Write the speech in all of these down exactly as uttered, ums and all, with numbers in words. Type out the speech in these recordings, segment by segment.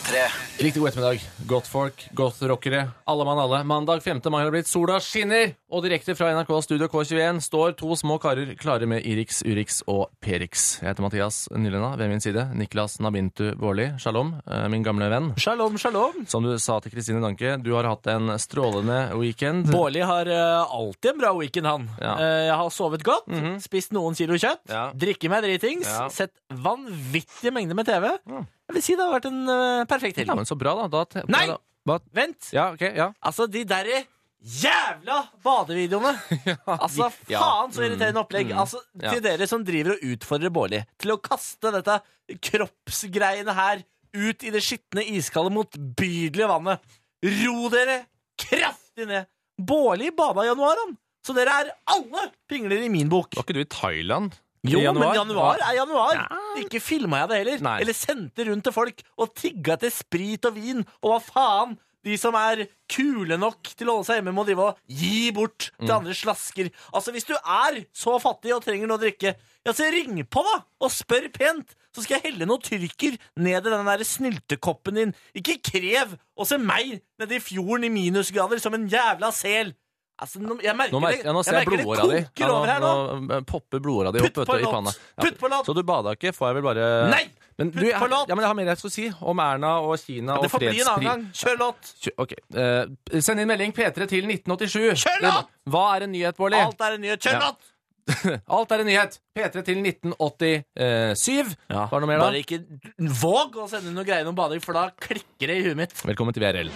tre. Riktig god ettermiddag. Godt folk, godt rockere. Alle mann alle. Mandag femte mai har blitt. Sola skinner! Og direkte fra N R K Studio K tjueen står to små karer klare med Irix, Urix og Perix. Jeg heter Mathias Nylena. Ved min side Niklas Nabintu Bårli. Shalom, min gamle venn. Shalom, shalom. Som du sa til Kristine Danke, du har hatt en strålende weekend. Bårli har uh, alltid en bra weekend, han. Ja. Uh, jeg har sovet godt, Mhm. spist noen kilo kjøtt, Ja. drikke meg dritings, Ja. sett vanvittige mengder med T V. Ja. Jeg vil si det har vært en uh, perfekt helg. Ja, men så bra da. da te- Nei! da- Hva? Vent! Ja, ok, ja. Altså, de derre jævla badevideoene! Altså, de- ja. faen så irriterende opplegg. Mm. Altså, Ja. til dere som driver og utfordrer Bårli til å kaste dette kroppsgreiene her ut i det skitne, iskalde, motbydelige vannet. Ro dere kraftig ned. Bårli bada i januar, han. Så dere er alle pingler i min bok. Var ikke du i Thailand? Jo, I men januar er januar. Ja. Ikke filma jeg det heller. Nei. Eller sendte rundt til folk og tigga etter sprit og vin. Og hva faen? De som er kule nok til å holde seg hjemme, må drive og gi bort til andre slasker. Altså, hvis du er så fattig og trenger noe å drikke, ja, så ring på, da! Og spør pent. Så skal jeg helle noe tyrker ned i den der snyltekoppen din. Ikke krev å se meg nede i fjorden i minusgrader som en jævla sel. Altså, nå- jeg merker, Nå, merker, ja, nå det, ser jeg jeg merker det blodåra di. koker over her nå. Nå eh, popper blodåra di opp Putt vet på du, i panna. låt! Putt på låt! Så du bada ikke, får jeg vel bare Nei! Men, Putt du, jeg, på låt! ja, men jeg har mer jeg skal si om Erna og Kina og Det får bli en annen fredspri. gang. Kjør låt! Kjø- Ok. Eh, send inn melding P tre til nitten åttisju. Kjør låt! Hva er en nyhet, Bårli? Alt er en nyhet. Kjør Ja. låt! Alt er en nyhet. P tre til nitten åttisju. Ja. Var det noe mer, da? Bare ikke våg å sende noe greier om bading, for da klikker det i huet mitt. Velkommen til V R L.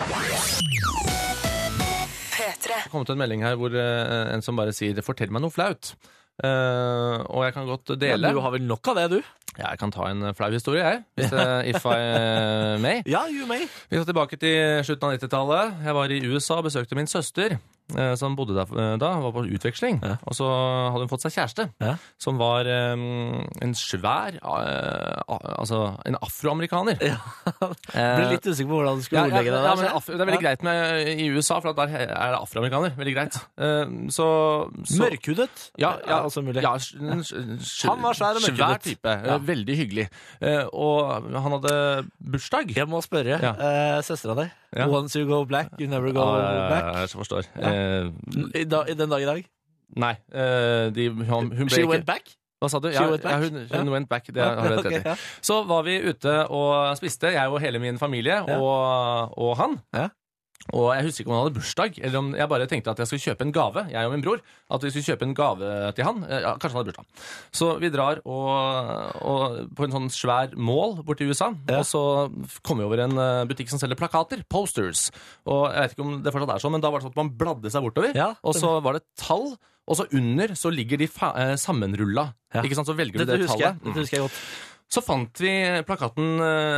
P tre. Det kom til en melding her hvor eh, en som bare sier 'fortell meg noe flaut'. Eh, og jeg kan godt dele. Ja, du har vel nok av det, du? Ja, jeg kan ta en flau historie, jeg. Hvis, eh, if I eh, may. Ja, you may. Vi skal tilbake til slutten av nittitallet. Jeg var i U S A og besøkte min søster, eh, som bodde der eh, da, var på utveksling. Ja. Og så hadde hun fått seg kjæreste, Ja. som var eh, en svær, eh, a- altså en afroamerikaner. Ja. Eh, Ble litt usikker på hvordan du skulle ja, ja, ordlegge det ja, der. men af- det er veldig greit med i U S A, for at der er det afroamerikaner. Veldig greit. Eh, så, så Mørkhudet? Ja, ja, altså mulig. ja, s- n- s- Han var svær og Svær mørkhudet. type. Ja. Eh, Veldig hyggelig. Eh, og han hadde bursdag. Jeg må spørre Ja. eh, søstera di. Ja. Once you go black, you never go Ja, ja, ja, back. ja, jeg forstår. Ja. Eh, I, da, I den dag i dag. nei, eh, de, hun, hun ble She ikke went back? Hva sa du? She Ja, went back? ja, hun, hun Ja. went back. Det har du rett Ok, i. ja. Så var vi ute og spiste, jeg og hele min familie, Ja. og, og han. Ja. Og jeg husker ikke om han hadde bursdag, eller om jeg bare tenkte at jeg skulle kjøpe en gave, jeg og min bror, at vi skulle kjøpe en gave til han. Ja, kanskje han hadde bursdag. Så vi drar og, og på en sånn svær mål borte i U S A, Ja. og så kommer vi over en eh, butikk som selger plakater, posters. Og jeg vet ikke om det fortsatt er sånn, men da var det sånn at man bladde seg bortover, Ja, og så var det tall, og så under så ligger de fa eh, sammenrulla. Ja. Ikke sant, så velger du Dette det husker jeg. tallet. Dette husker jeg godt. Så fant vi plakaten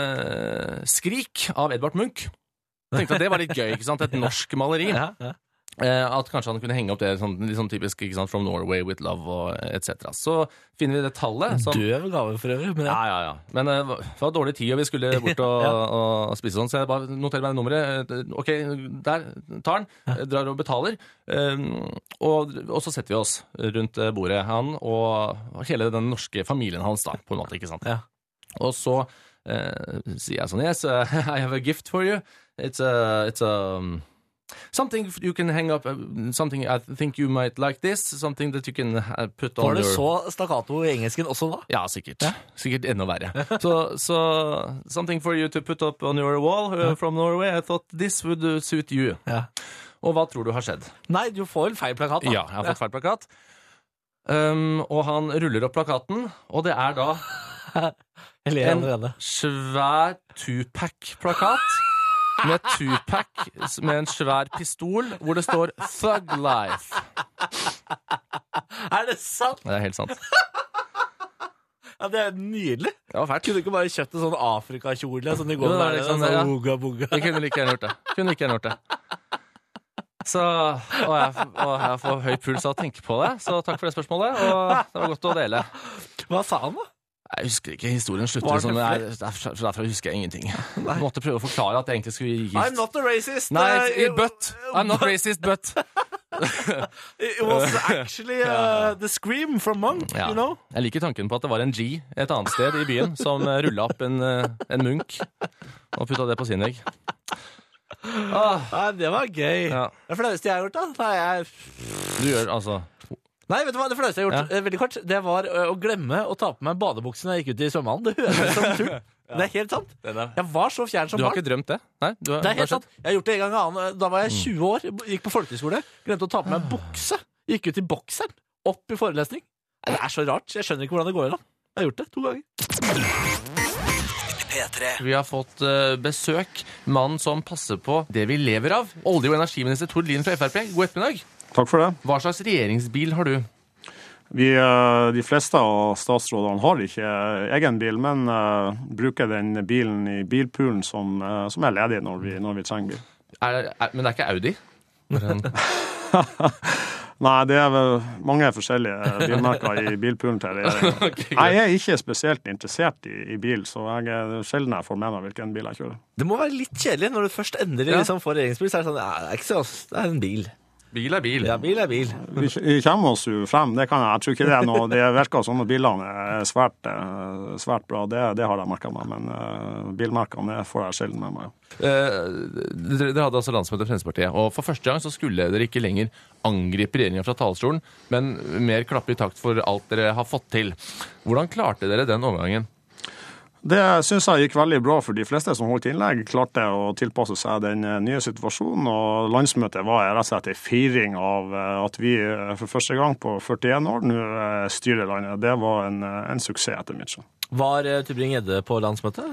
eh, Skrik av Edvard Munch. Jeg tenkte at det var litt gøy, ikke sant? Et norsk maleri. Ja, ja. Eh, at kanskje han kunne henge opp det sånn, litt sånn typisk, ikke sant? From Norway with love og et cetera. Så finner vi det tallet. Som, Døv gave for øvrig. Men ja, ja. ja, ja. Men eh, det var dårlig tid, og vi skulle bort og, og spise sånn, så jeg bare noterer meg nummeret. Ok, der tar han. Drar og betaler. Um, og, og så setter vi oss rundt eh, bordet, han og hele den norske familien hans da, på en måte, ikke sant? Ja. Og så eh, sier jeg sånn, yes, uh, I have a gift for you. It's a, it's a, um, something you can hang up, uh, something I think you might like this, something that you can uh, put on Var det your... så stakkato i engelsken også da? Ja, sikkert. Sikkert enda verre. Så, så something for you to put up on your wall uh, from Norway. I thought this would uh, suit you. Ja. Og hva tror du har skjedd? Nei, du får vel feil plakat da. Ja, jeg har fått feil plakat. Um, og han ruller opp plakaten, og det er da Jeg ler en allerede. svær Tupac-plakat med Tupac med en svær pistol hvor det står Thug Life. Er det sant? Det er helt sant. Ja, det er nydelig. Det var fælt. Kunne du ikke bare kjøpt en sånn Afrikakjole som de går Jo, det med er der? liksom Sånn, det, ja. boga, boga. Jeg kunne like gjerne gjort det. Kunne like gjerne gjort det. Så, og jeg, og jeg får høy puls av å tenke på det, så takk for det spørsmålet, og det var godt å dele. Hva sa han da? Jeg husker ikke, historien slutter Var det sånn, flere? jeg, derfra, derfra husker jeg ingenting. Jeg måtte prøve å forklare at jeg egentlig skulle gi I'm not a racist. Nei, uh, but I'm not racist, but It was actually uh, the scream from Monk, Ja. you know? Jeg liker tanken på at det var en G et annet sted i byen som rullet opp en, eh, en Munch og putta det på sin vegg. Ah, Nei, det var gøy. Ja. Det flaueste jeg har gjort, da. Nei, jeg... du gjør altså Nei, vet du hva? Det flaueste jeg har gjort, Ja. eh, veldig kort, det var ø, å glemme å ta på meg badebuksen når jeg gikk ut i svømmehallen. Det høres ut som tull. Det er helt sant. Jeg var så fjern som Du har barn. ikke drømt det? Nei? Du har, Det er helt du har sant. Jeg har gjort det en gang annen. Da var jeg tjue år, gikk på folkehøyskole, glemte å ta på meg bukse. Gikk ut i bokseren, opp i forelesning. Nei, det er så rart. Jeg skjønner ikke hvordan det går an. Jeg har gjort det to ganger. P tre. Vi har fått eh, besøk. Mannen som passer på det vi lever av. Olje- og energiminister Tord Lien fra F R P. God ettermiddag. Takk for det. Hva slags regjeringsbil har du? Vi, eh, de fleste av statsrådene har ikke egen bil, men eh, bruker den bilen i bilpoolen som, eh, som er ledig når vi, når vi trenger bil. Er, er, men det er ikke Audi? Nei, det er vel mange forskjellige bilmerker i bilpoolen til regjeringen. Ok, Jeg er ikke spesielt interessert i, i bil, så jeg er sjelden jeg får med meg hvilken bil jeg kjører. Det må være litt kjedelig når du først endelig Ja. liksom får regjeringsbil. Så er det sånn, ja, det er ikke så, det er en bil. Bil er bil. Ja, bil er bil. Vi vi kommer oss jo frem, det kan jeg. Jeg tror ikke det er noe. Det virker som at bilene er svært, eh, svært bra. Det, det har jeg merket meg, men uh, bilmerkene det får jeg sjelden med meg. Eh, Dere dere hadde altså landsmøte i Fremskrittspartiet, og for første gang så skulle dere ikke lenger angripe regjeringen fra talerstolen, men mer klappe i takt for alt dere har fått til. Hvordan klarte dere den overgangen? Det synes jeg gikk veldig bra, for de fleste som holdt innlegg klarte å tilpasse seg den eh, nye situasjonen, og landsmøtet var rett og slett en feiring av eh, at vi eh, for første gang på førtien år nå eh, styrer landet. Det var en, eh, en suksess etter mitt skjønn. Var eh, Tybring-Gjedde på landsmøtet?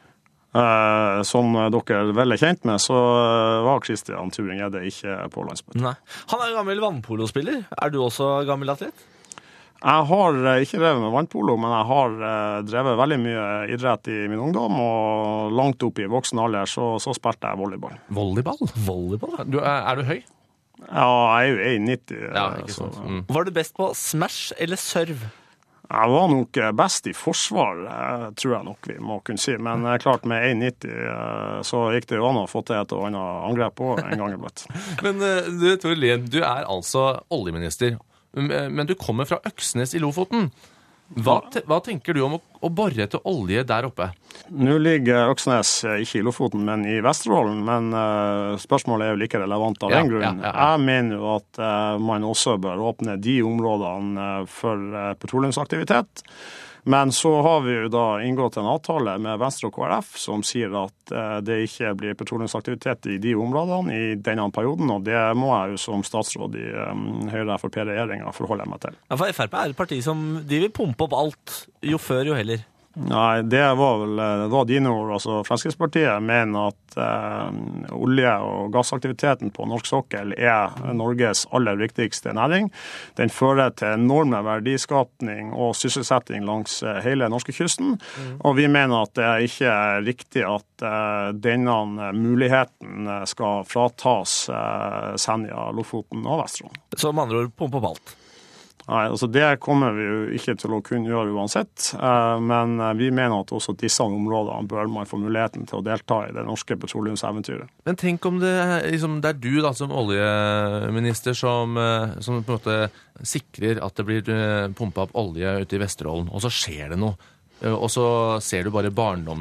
Eh, Som dere vel er kjent med, så eh, var Christian Tybring-Gjedde ikke på landsmøtet. Nei. Han er en gammel vannpolospiller. Er du også gammel atlet? Jeg har eh, ikke drevet med vannpolo, men jeg har eh, drevet veldig mye idrett i min ungdom, og langt opp i voksen alder så, så spilte jeg volleyball. Volleyball? Volleyball, da. Du, er, er du høy? Ja, jeg er jo en nitti. eh, Ja, ikke så- sant. Mm. Var du best på smash eller serve? Jeg var nok eh, best i forsvar, eh, tror jeg nok vi må kunne si. Men eh, klart med en nitti eh, så gikk det jo an å få til et og annet angrep på en gang iblant. Men eh, du, Tord Lien, du er altså oljeminister, men du kommer fra Øksnes i Lofoten. Hva, te, hva tenker du om å, å bore etter olje der oppe? Nå ligger Øksnes eh, ikke i Lofoten, men i Vesterålen. Men eh, spørsmålet er jo like relevant av Ja, den grunn. ja, ja, ja. Jeg mener jo at eh, man også bør åpne de områdene eh, for eh, petroleumsaktivitet. Men så har vi jo da inngått en avtale med Venstre og K R F som sier at eh, det ikke blir petroleumsaktivitet i de områdene i denne perioden, og det må jeg jo som statsråd i um, Høyre-F R P-regjeringa forholde meg til. Ja, for F R P er et parti som de vil pumpe opp alt. Jo før, jo heller. Nei, det var vel det var dine ord. Altså, Fremskrittspartiet mener at eh, olje- og gassaktiviteten på norsk sokkel er Norges aller viktigste næring. Den fører til enorme verdiskapning og sysselsetting langs eh, hele norskekysten. Mm. Og vi mener at det ikke er riktig at eh, denne muligheten skal fratas eh, Senja, Lofoten og Vesterålen. Så med andre ord, pumpe opp alt. Nei, altså Det kommer vi jo ikke til å kunne gjøre uansett, eh, men vi mener at også disse områdene bør man få muligheten til å delta i det norske petroleumseventyret. Men tenk om det, liksom, det er du da som oljeminister som, eh, som på en måte sikrer at det blir eh, pumpet opp olje ute i Vesterålen, og så skjer det noe. Eh, Og så ser du bare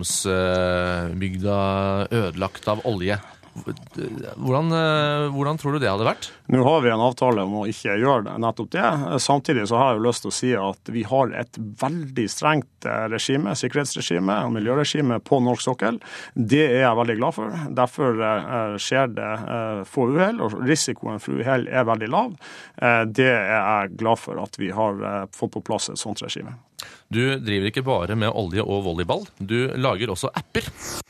barndomsbygda ødelagt av olje. Hvordan, eh, hvordan tror du det hadde vært? Nå har vi en avtale om å ikke gjøre det, nettopp det. Samtidig så har jeg jo lyst til å si at vi har et veldig strengt eh, regime, sikkerhetsregime og miljøregime på norsk sokkel. Det er jeg veldig glad for. Derfor eh, skjer det eh, få uhell, og risikoen for uhell er veldig lav. Eh, det er jeg glad for at vi har eh, fått på plass et sånt regime. Du driver ikke bare med olje og volleyball, du lager også apper.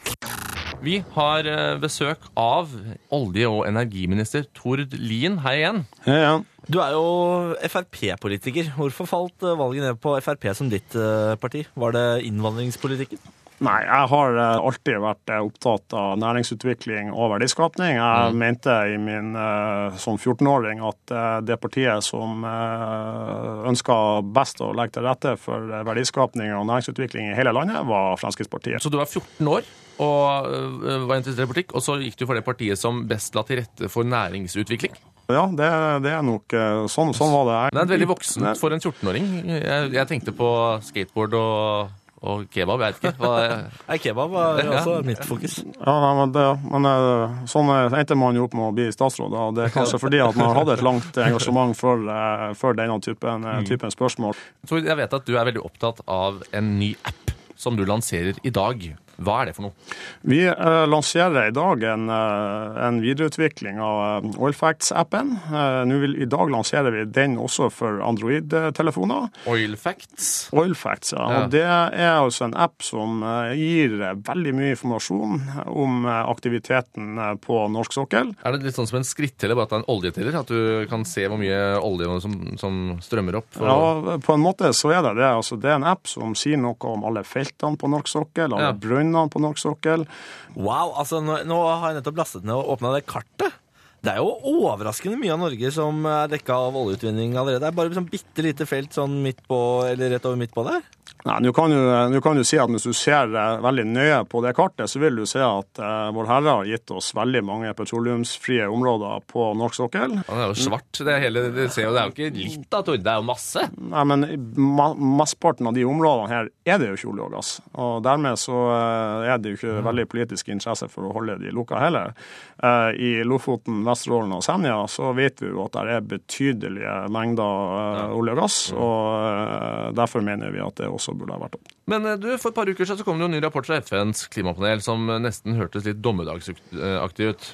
Vi har eh, besøk av olje- og energiminister Tord Lien. Hei igjen. Ja, ja. Du er jo F R P-politiker. Hvorfor falt eh, valget ned på F R P som ditt eh, parti? Var det innvandringspolitikken? Nei, jeg har eh, alltid vært eh, opptatt av næringsutvikling og verdiskapning. Jeg Mm. mente i min eh, som fjorten-åring at eh, det partiet som eh, ønsket best å legge til rette for eh, verdiskapning og næringsutvikling i hele landet, var Fremskrittspartiet. Så du var fjorten år og øh, var interessert i politikk, og så gikk du for det partiet som best la til rette for næringsutvikling? Ja, det, det er nok sånn, sånn var det. Det er veldig voksent for en fjortenåring. Jeg, jeg tenkte på skateboard og, og kebab, jeg vet ikke. Hva er... Nei, kebab var også mitt fokus. Ja, men, det, men sånn endte man jo opp med å bli statsråd, og det er kanskje fordi at man hadde et langt engasjement for, for denne typen, typen spørsmål. Så jeg vet at du er veldig opptatt av en ny app som du lanserer i dag. Hva er det for noe? Vi eh, lanserer i dag en, en videreutvikling av Oilfacts-appen. Eh, nå vil, I dag lanserer vi den også for Android-telefoner. Oilfacts? Oilfacts, ja. ja. Og det er altså en app som gir veldig mye informasjon om aktiviteten på norsk sokkel. Er det litt sånn som en skritteller, bare at det er en oljeteller? At du kan se hvor mye olje som, som strømmer opp? For... Ja, på en måte så er det det. Altså, det er en app som sier noe om alle feltene på norsk sokkel, alle ja. brønn på norsk sokkel. Wow, altså nå, nå har jeg nettopp lastet ned og åpnet det kartet. Det er jo overraskende mye av Norge som er dekket av oljeutvinning allerede. Det er bare sånn bitte lite felt sånn midt på, eller rett over midt på der. Nei, nå kan, kan du si at hvis du ser veldig nøye på det kartet, så vil du se at uh, vår Herre har gitt oss veldig mange petroleumsfrie områder på norsk sokkel. Ja, det er jo svart. Det, hele, det, ser jo, det er jo ikke litt da, Tord. Det er jo masse. Nei, men ma mesteparten av de områdene her er det jo ikke olje og gass. Og dermed så uh, er det jo ikke mm. veldig politisk interesse for å holde de lukka heller. Uh, I Lofoten, Vesterålen og Senja så vet vi jo at det er betydelige mengder uh, ja. olje og gass, mm. og uh, derfor mener vi at det også burde ha vært opp. Men du, for et par uker siden så kom det jo en ny rapport fra F N's klimapanel som nesten hørtes litt dommedagsaktig ut.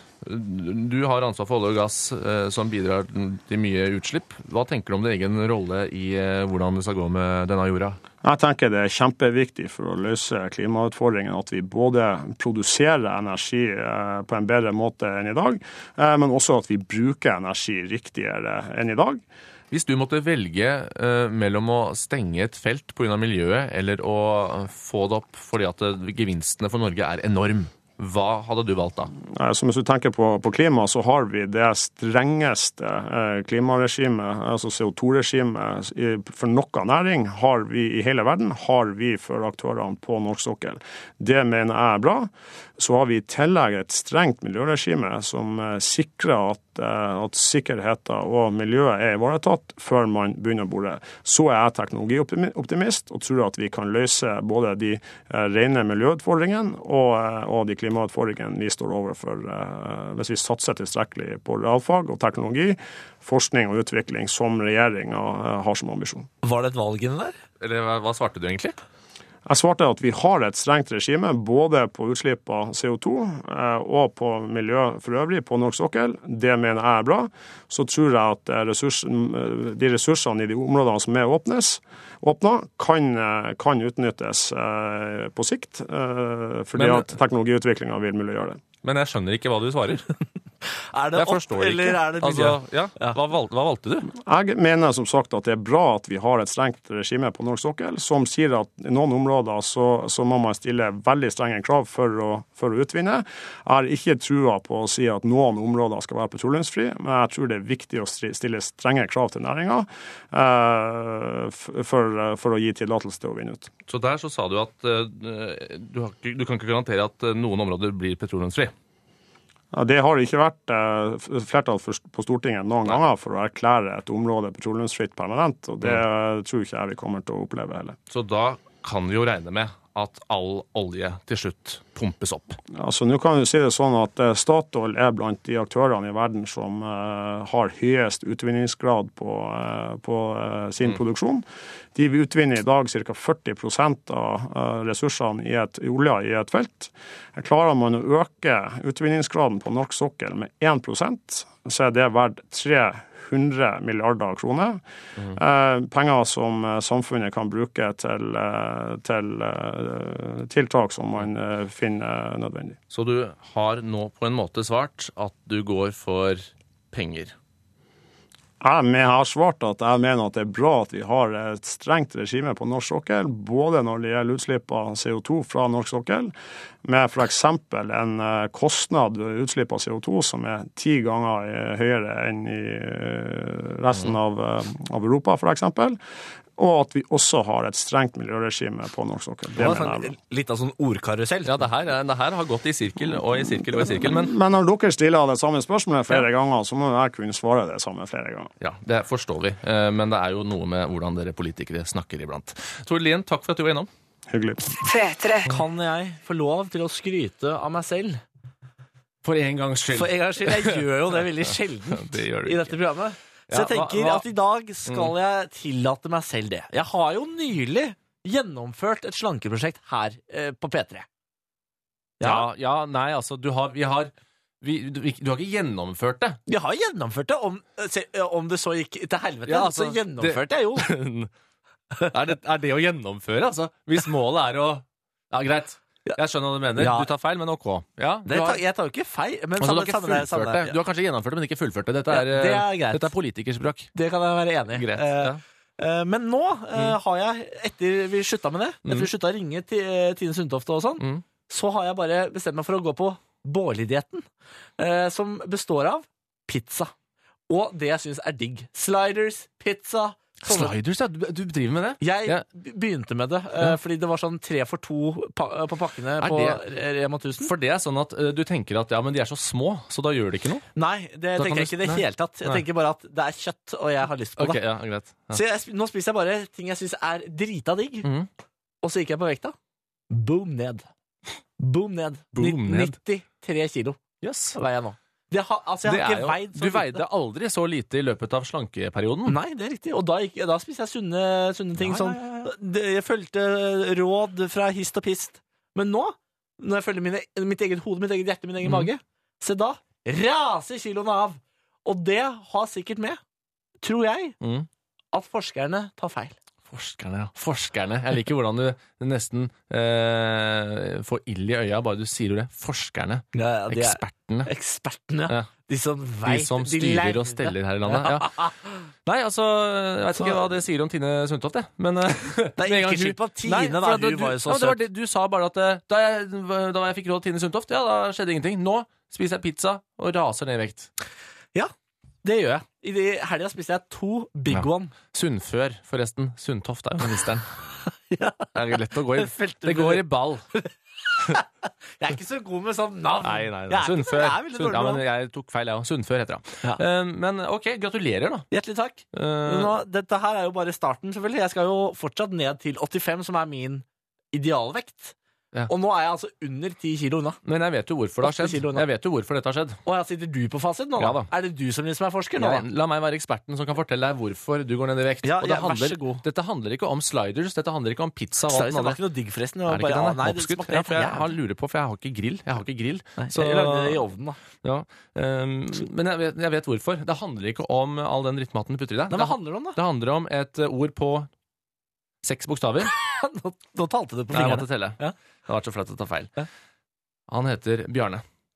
Du har ansvar for olje og gass som bidrar til mye utslipp. Hva tenker du om din egen rolle i hvordan det skal gå med denne jorda? Jeg tenker det er kjempeviktig for å løse klimautfordringen at vi både produserer energi på en bedre måte enn i dag, men også at vi bruker energi riktigere enn i dag. Hvis du måtte velge uh, mellom å stenge et felt på grunn av miljøet eller å få det opp fordi at gevinstene for Norge er enorm, hva hadde du valgt da? Så hvis du tenker på, på klima, så har vi det strengeste eh, klimaregimet, altså C O to regimet for noe næring, har vi i hele verden, har vi for aktørene på norsk sokkel. Det mener jeg er bra. Så har vi i tillegg et strengt miljøregime som eh, sikrer at, eh, at sikkerheten og miljøet er ivaretatt før man begynner å bore. Så er jeg teknologioptimist og tror at vi kan løse både de eh, rene miljøutfordringene og, eh, og de klimautfordringene vi står overfor eh, hvis vi satser tilstrekkelig på realfag og teknologi, forskning og utvikling som regjeringen eh, har som ambisjon. Var det et valg inne der? Eller hva, hva svarte du egentlig? Jeg svarte at vi har et strengt regime både på utslipp av C O to og på miljø for øvrig på norsk sokkel. Det mener jeg er bra. Så tror jeg at ressurs, de ressursene i de områdene som er åpnes, åpna, kan, kan utnyttes på sikt, fordi Men, at teknologiutviklingen vil muliggjøre det. Men jeg skjønner ikke hva du svarer. Er det opp, eller er det miljø? Altså, ja, ja. Hva, valgte, hva valgte du? Jeg mener som sagt at det er bra at vi har et strengt regime på norsk sokkel, som sier at i noen områder så, så må man stille veldig strenge krav for å, for å utvinne. Jeg har ikke trua på å si at noen områder skal være petroleumsfri, men jeg tror det er viktig å stille strenge krav til næringen eh, for, for å gi tillatelse til å vinne ut. Så der så sa du at uh, du, har, du kan ikke garantere at noen områder blir petroleumsfri? Ja, det har ikke vært eh, flertall for, på Stortinget noen Nei. ganger for å erklære et område petroleumsfritt permanent, og det mm. tror ikke jeg vi kommer til å oppleve heller. Så da kan vi jo regne med at all olje til slutt pumpes opp? Altså, nå kan vi si det sånn at uh, Statoil er blant de aktørene i verden som uh, har høyest utvinningsgrad på, uh, på uh, sin mm. produksjon. De vil utvinne i dag ca. førti prosent av uh, ressursene i, et, i olja i et felt. Klarer man å øke utvinningsgraden på norsk sokkel med én prosent, så er det verdt tre hundre milliarder kroner. Mm. Eh, penger som eh, samfunnet kan bruke til, eh, til eh, tiltak som man eh, finner nødvendig. Så du har nå på en måte svart at du går for penger? Jeg har svart at jeg mener at det er bra at vi har et strengt regime på norsk sokkel, både når det gjelder utslipp av C O to fra norsk sokkel, med for eksempel en kostnad ved utslipp av C O to som er ti ganger høyere enn i resten av, av Europa, for eksempel. og at vi også har et strengt miljøregime på norsk sokkel. Det Det var mener jeg. sånn, litt av sånn ordkarusell. Ja, det her, det her har gått i sirkel og i sirkel og i sirkel, men Men når dere stiller det samme spørsmålet flere ganger, så må jeg kunne svare det samme flere ganger. ja, det forstår vi. Eh, Men det er jo noe med hvordan dere politikere snakker iblant. Tord Lien, takk for at du var innom. Hyggelig. Kan jeg få lov til å skryte av meg selv? For en gangs skyld. For en gangs skyld, jeg gjør jo det veldig sjelden Det gjør du i ikke. dette programmet. Så Ja, jeg tenker hva- hva- at i dag skal jeg tillate meg selv det. Jeg har jo nylig gjennomført et slankeprosjekt her eh, på P tre. Ja, ja, nei, altså, du har, vi har vi, du, du har ikke gjennomført det. Jeg har gjennomført det, om, se, om det så gikk til helvete, Ja, altså, så gjennomførte jeg jo. er, det, er det å gjennomføre, altså? Hvis målet er å Ja, greit. Jeg skjønner hva du mener. Ja. Du tar feil, men ok. Ja, du Det, har, tar, jeg tar jo ikke feil. Men altså, du har samme, ikke samme, fullført samme, det. Du har kanskje gjennomført det, men ikke fullført det. Dette Ja, er, det er greit. dette er politikerspråk. Det kan jeg være enig i. Greit. Eh, Ja. eh, men nå eh, har jeg, etter vi slutta med det, etter Mm. vi slutta å ringe til eh, Tine Sundtoft og sånn, Mm. så har jeg bare bestemt meg for å gå på Bårli-dietten, eh, som består av pizza. Og det jeg syns er digg. Sliders, pizza. sånne- Sliders, ja. Du, du driver med det? Jeg Ja. be- begynte med det eh, fordi det var sånn tre for to pa på pakkene Er på det- Rema tusen. For det er sånn at uh, du tenker at ja, men de er så små, så da gjør det ikke noe? Nei, det Da kan tenker jeg du- ikke i det nei. hele tatt. Jeg Nei. tenker bare at det er kjøtt, og jeg har lyst på Ok, det. ja, greit. Ja. Så jeg, sp- nå spiser jeg bare ting jeg syns er drita digg. Mhm. Og så gikk jeg på vekta. Boom ned. Boom ned. Boom Ni- ned. nittitre kilo Yes. veier jeg nå. Det har, altså, jeg Det har er ikke jo, veid så du lite. veide aldri så lite i løpet av slankeperioden. Nei, det er riktig. Og da, gikk, da spiser jeg sunne, sunne ting. Ja, Sånn. ja, ja, ja. Det, jeg fulgte råd fra hist og pist. Men nå, når jeg følger mine, mitt eget hode, mitt eget hjerte, min egen Mhm. mage, se da raser kiloene av. Og det har sikkert med, tror jeg, Mm. at forskerne tar feil. Forskerne, ja. Forskerne. Jeg liker hvordan du nesten eh, får ild i øya bare du sier ordet. Forskerne. Ja, de er Ekspertene. ekspertene. Ja. De som De veit. som styrer og steller her i landet. Ja. Nei, altså, jeg vet ikke hva det sier om Tine Sundtoft, jeg. Men eh, Det med er en gang ikke hun- skyld på Tine, Nei, da. for at Hun du, var jo så ja, det var søt. det, du sa bare at eh, da jeg, da jeg fikk råd av Tine Sundtoft, ja, da skjedde ingenting. Nå spiser jeg pizza og raser ned i vekt. Det gjør jeg. I de helga spiste jeg to Big Ja. One. Sunnfør, forresten. Sundtoft er jo ministeren. Ja. Det er lett å gå i. Felte- Det går i ball. Jeg er ikke så god med sånn navn. Nei, nei, nei. Jeg er ikke så- Sunnfør. jeg er veldig Sunn, dårlig ja, med men jeg tok feil, jeg òg. Sunnfør heter det. Ja. Eh, men ok, gratulerer, da. Hjertelig takk. Eh, Nå, dette her er jo bare starten, selvfølgelig. Jeg skal jo fortsatt ned til åttifem, som er min idealvekt. Ja. Og nå er jeg altså under ti kilo unna. men jeg vet jo hvorfor det har Åtte kilo skjedd. unna. Jeg vet jo hvorfor dette har skjedd. Og her sitter du på fasit nå, da. Ja da. Er det du som liksom er forsker nå, Nei, da? la meg være eksperten som kan fortelle deg hvorfor du går ned i vekt. Ja, Og det ja, vær handler, så god. Dette handler ikke om sliders, dette handler ikke om pizza. og alt Seriøst, den det var andre. ikke noe digg, forresten. Det Er var det ikke bare, den? ah, nei, det Oppskutt? smakte Ja, helt for jeg jævlig. har lurer på, for jeg har ikke grill. Jeg har ikke grill. Nei, Så- Jeg lagde det i ovnen, da. Ja, um, men jeg vet, jeg vet hvorfor. Det handler ikke om all den drittmaten du putter i deg. Nei, Hva handler det om, da? Det handler om et uh, ord på seks bokstaver. Nå, nå talte du på Nei, jeg måtte fingrene. telle. Ja. Det har vært så flaut å ta feil. Ja. Han heter Bjarne.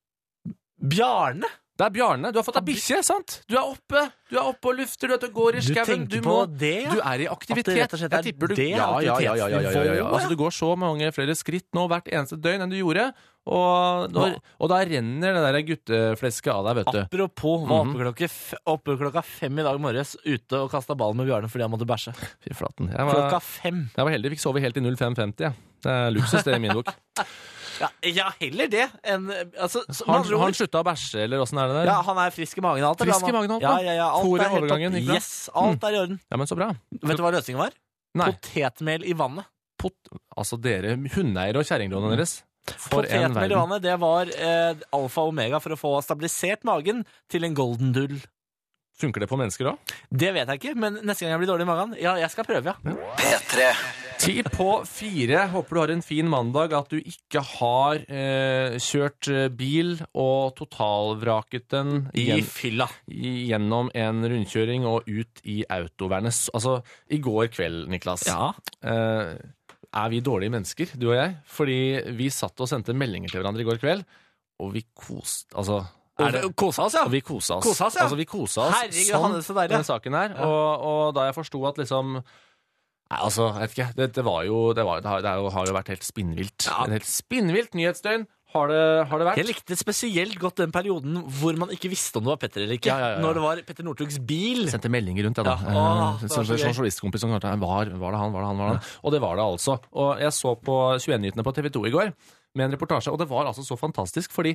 Bjarne? Det er Bjarne. Du har fått deg bikkje, sant? Du er oppe Du er oppe og lufter, du vet, du går i Du skauen. tenker må på det, ja? Du er i aktivitet. At det rett og slett er Jeg tipper du det ja, ja, ja, ja, ja, ja, ja, ja. aktivitetsnivået, Altså, du går så mange flere skritt nå hvert eneste døgn enn du gjorde. Og, når, og da renner det der gutteflesket av deg, vet du. Apropos, var Mhm. oppe, klokka, f- oppe klokka fem i dag morges ute og kasta ball med Bjarne fordi han måtte bæsje. Fy flaten. Jeg Klokka var, fem. jeg var heldig, fikk sove helt i null fem femti. Ja. Det er luksus, det, i min bok. Ja, ja, heller det enn altså, så- med Har, andre har han ord- slutta å bæsje, eller åssen er det der? Ja, han er frisk i magen og alt. eller Frisk i han- magen og alt, Ja, da? ja, ja, alt Fôr i er helt overgangen, topp. gikk bra? Yes, alt er i orden. Ja, men så bra. Vet du hva løsningen var? Nei. Potetmel i vannet. Pot altså, dere hundeeiere og kjerringlånene deres. For en Potetmel i verden. vannet, det var eh, alfa og omega for å få stabilisert magen til en golden dull. Funker det på mennesker òg? Det vet jeg ikke, men neste gang jeg blir dårlig i magen, ja, jeg skal prøve, ja. P tre. Ti på fire. Håper du har en fin mandag, at du ikke har eh, kjørt eh, bil og totalvraket den I igjen, fylla. i- gjennom en rundkjøring og ut i autovernet. Altså, i går kveld, Niklas, Ja. eh, er vi dårlige mennesker, du og jeg? Fordi vi satt og sendte meldinger til hverandre i går kveld, og vi koste Altså er det, Og kosa oss, ja. og vi kosa oss. Kosa oss, ja. Altså, vi kosa oss Herregud, sånn, han er så deilig. denne saken her. Ja. Og, og da jeg forsto at liksom Nei, altså, jeg vet ikke. Det, det var jo Det, var, det, har, det har jo- har jo vært helt spinnvilt. Ja. Et helt spinnvilt nyhetsdøgn har det, har det vært. Jeg likte spesielt godt den perioden hvor man ikke visste om det var Petter eller ikke. Ja, ja, ja, ja. Når det var Petter Northugs bil. Jeg sendte meldinger rundt, ja da. Ja, åh, det var så Som gøy. journalistkompis som hørte, var, var det han, var det han, var det han? Og det var det altså. Og jeg så på tjueen-nyhetene på T V to i går, med en reportasje, og det var altså så fantastisk, fordi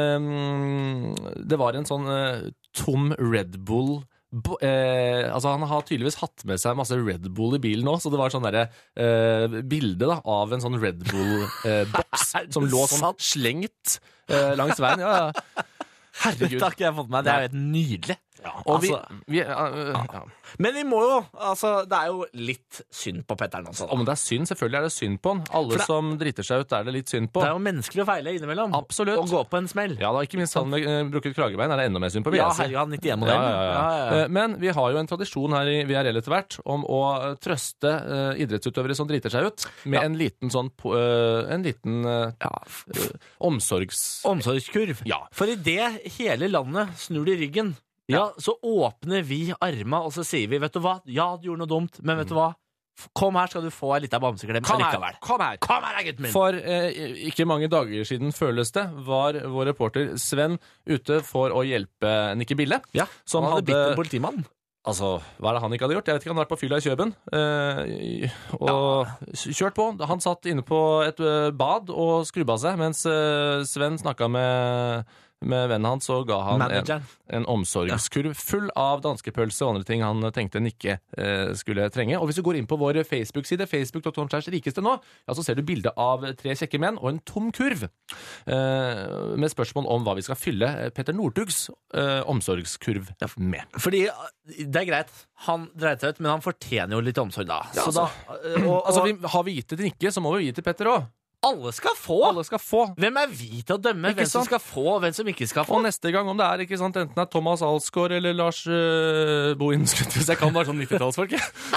um, det var en sånn uh, tom Red Bull Bo, eh, altså Han har tydeligvis hatt med seg masse Red Bull i bilen nå, så det var sånn derre eh, bilde da, av en sånn Red Bull-boks eh, som lå sånn slengt eh, langs veien. Ja, ja. Herregud. Dette har ikke jeg fått med meg. Det er jo helt nydelig. Ja, og vi, Altså- vi uh, ja. Men vi må jo, altså, det er jo litt synd på Petter nå. Om det er synd, selvfølgelig er det synd på han. Alle For det- som driter seg ut, er det litt synd på. Det er jo menneskelig å feile innimellom. Absolutt. Og gå på en smell. Ja da, ikke minst han med uh, brukket kragebein er det enda mer synd på. vil Ja, jeg si. herregud, han nittien-modellen. Ja, ja, ja. Ja, ja, ja. Eh, Men vi har jo en tradisjon her i V R L etter hvert om å eh, trøste eh, idrettsutøvere som driter seg ut, med Ja. en liten sånn po- eh, en liten eh, ja, eh, omsorgs... Omsorgskurv. Ja. For idet hele landet snur i ryggen, ja, så åpner vi arma, og så sier vi, vet du hva, ja, du gjorde noe dumt, men vet du hva, F- kom her skal du få en liten bamseklem Kom her, allikevel. kom her! Kom her, gutten min! For eh, ikke mange dager siden, føles det, var vår reporter Sven ute for å hjelpe Nikke Bille. Ja, Som han hadde hadde- bitt en politimann. Altså, hva er det han ikke hadde gjort? Jeg vet ikke, han har vært på fylla i Kjøben eh, og kjørt på. Han satt inne på et eh, bad og skrubba seg, mens eh, Sven snakka med, med vennen hans og ga han en, Manageren. en omsorgskurv full av danskepølse og andre ting han tenkte Nikke eh, skulle trenge. Og hvis du går inn på vår Facebook-side, facebook punktum com slash rikeste nå, ja, så ser du bilde av tre kjekke menn og en tom kurv eh, med spørsmål om hva vi skal fylle Petter Northugs eh, omsorgskurv med. Fordi uh, det er greit, han dreit seg ut, men han fortjener jo litt omsorg da. Ja, så altså. da uh, og, og, Altså, vi, Har vi gitt det til Nikke, så må vi gi til Petter òg. alle skal få! Alle skal få. Hvem er vi til å dømme Ikke hvem som sant? skal få, og hvem som ikke skal få? Og neste gang, om det er ikke sant, enten det er Thomas Alsgaard eller Lars uh, Bohin skutt, hvis jeg kan være sånn nittitallsfolk.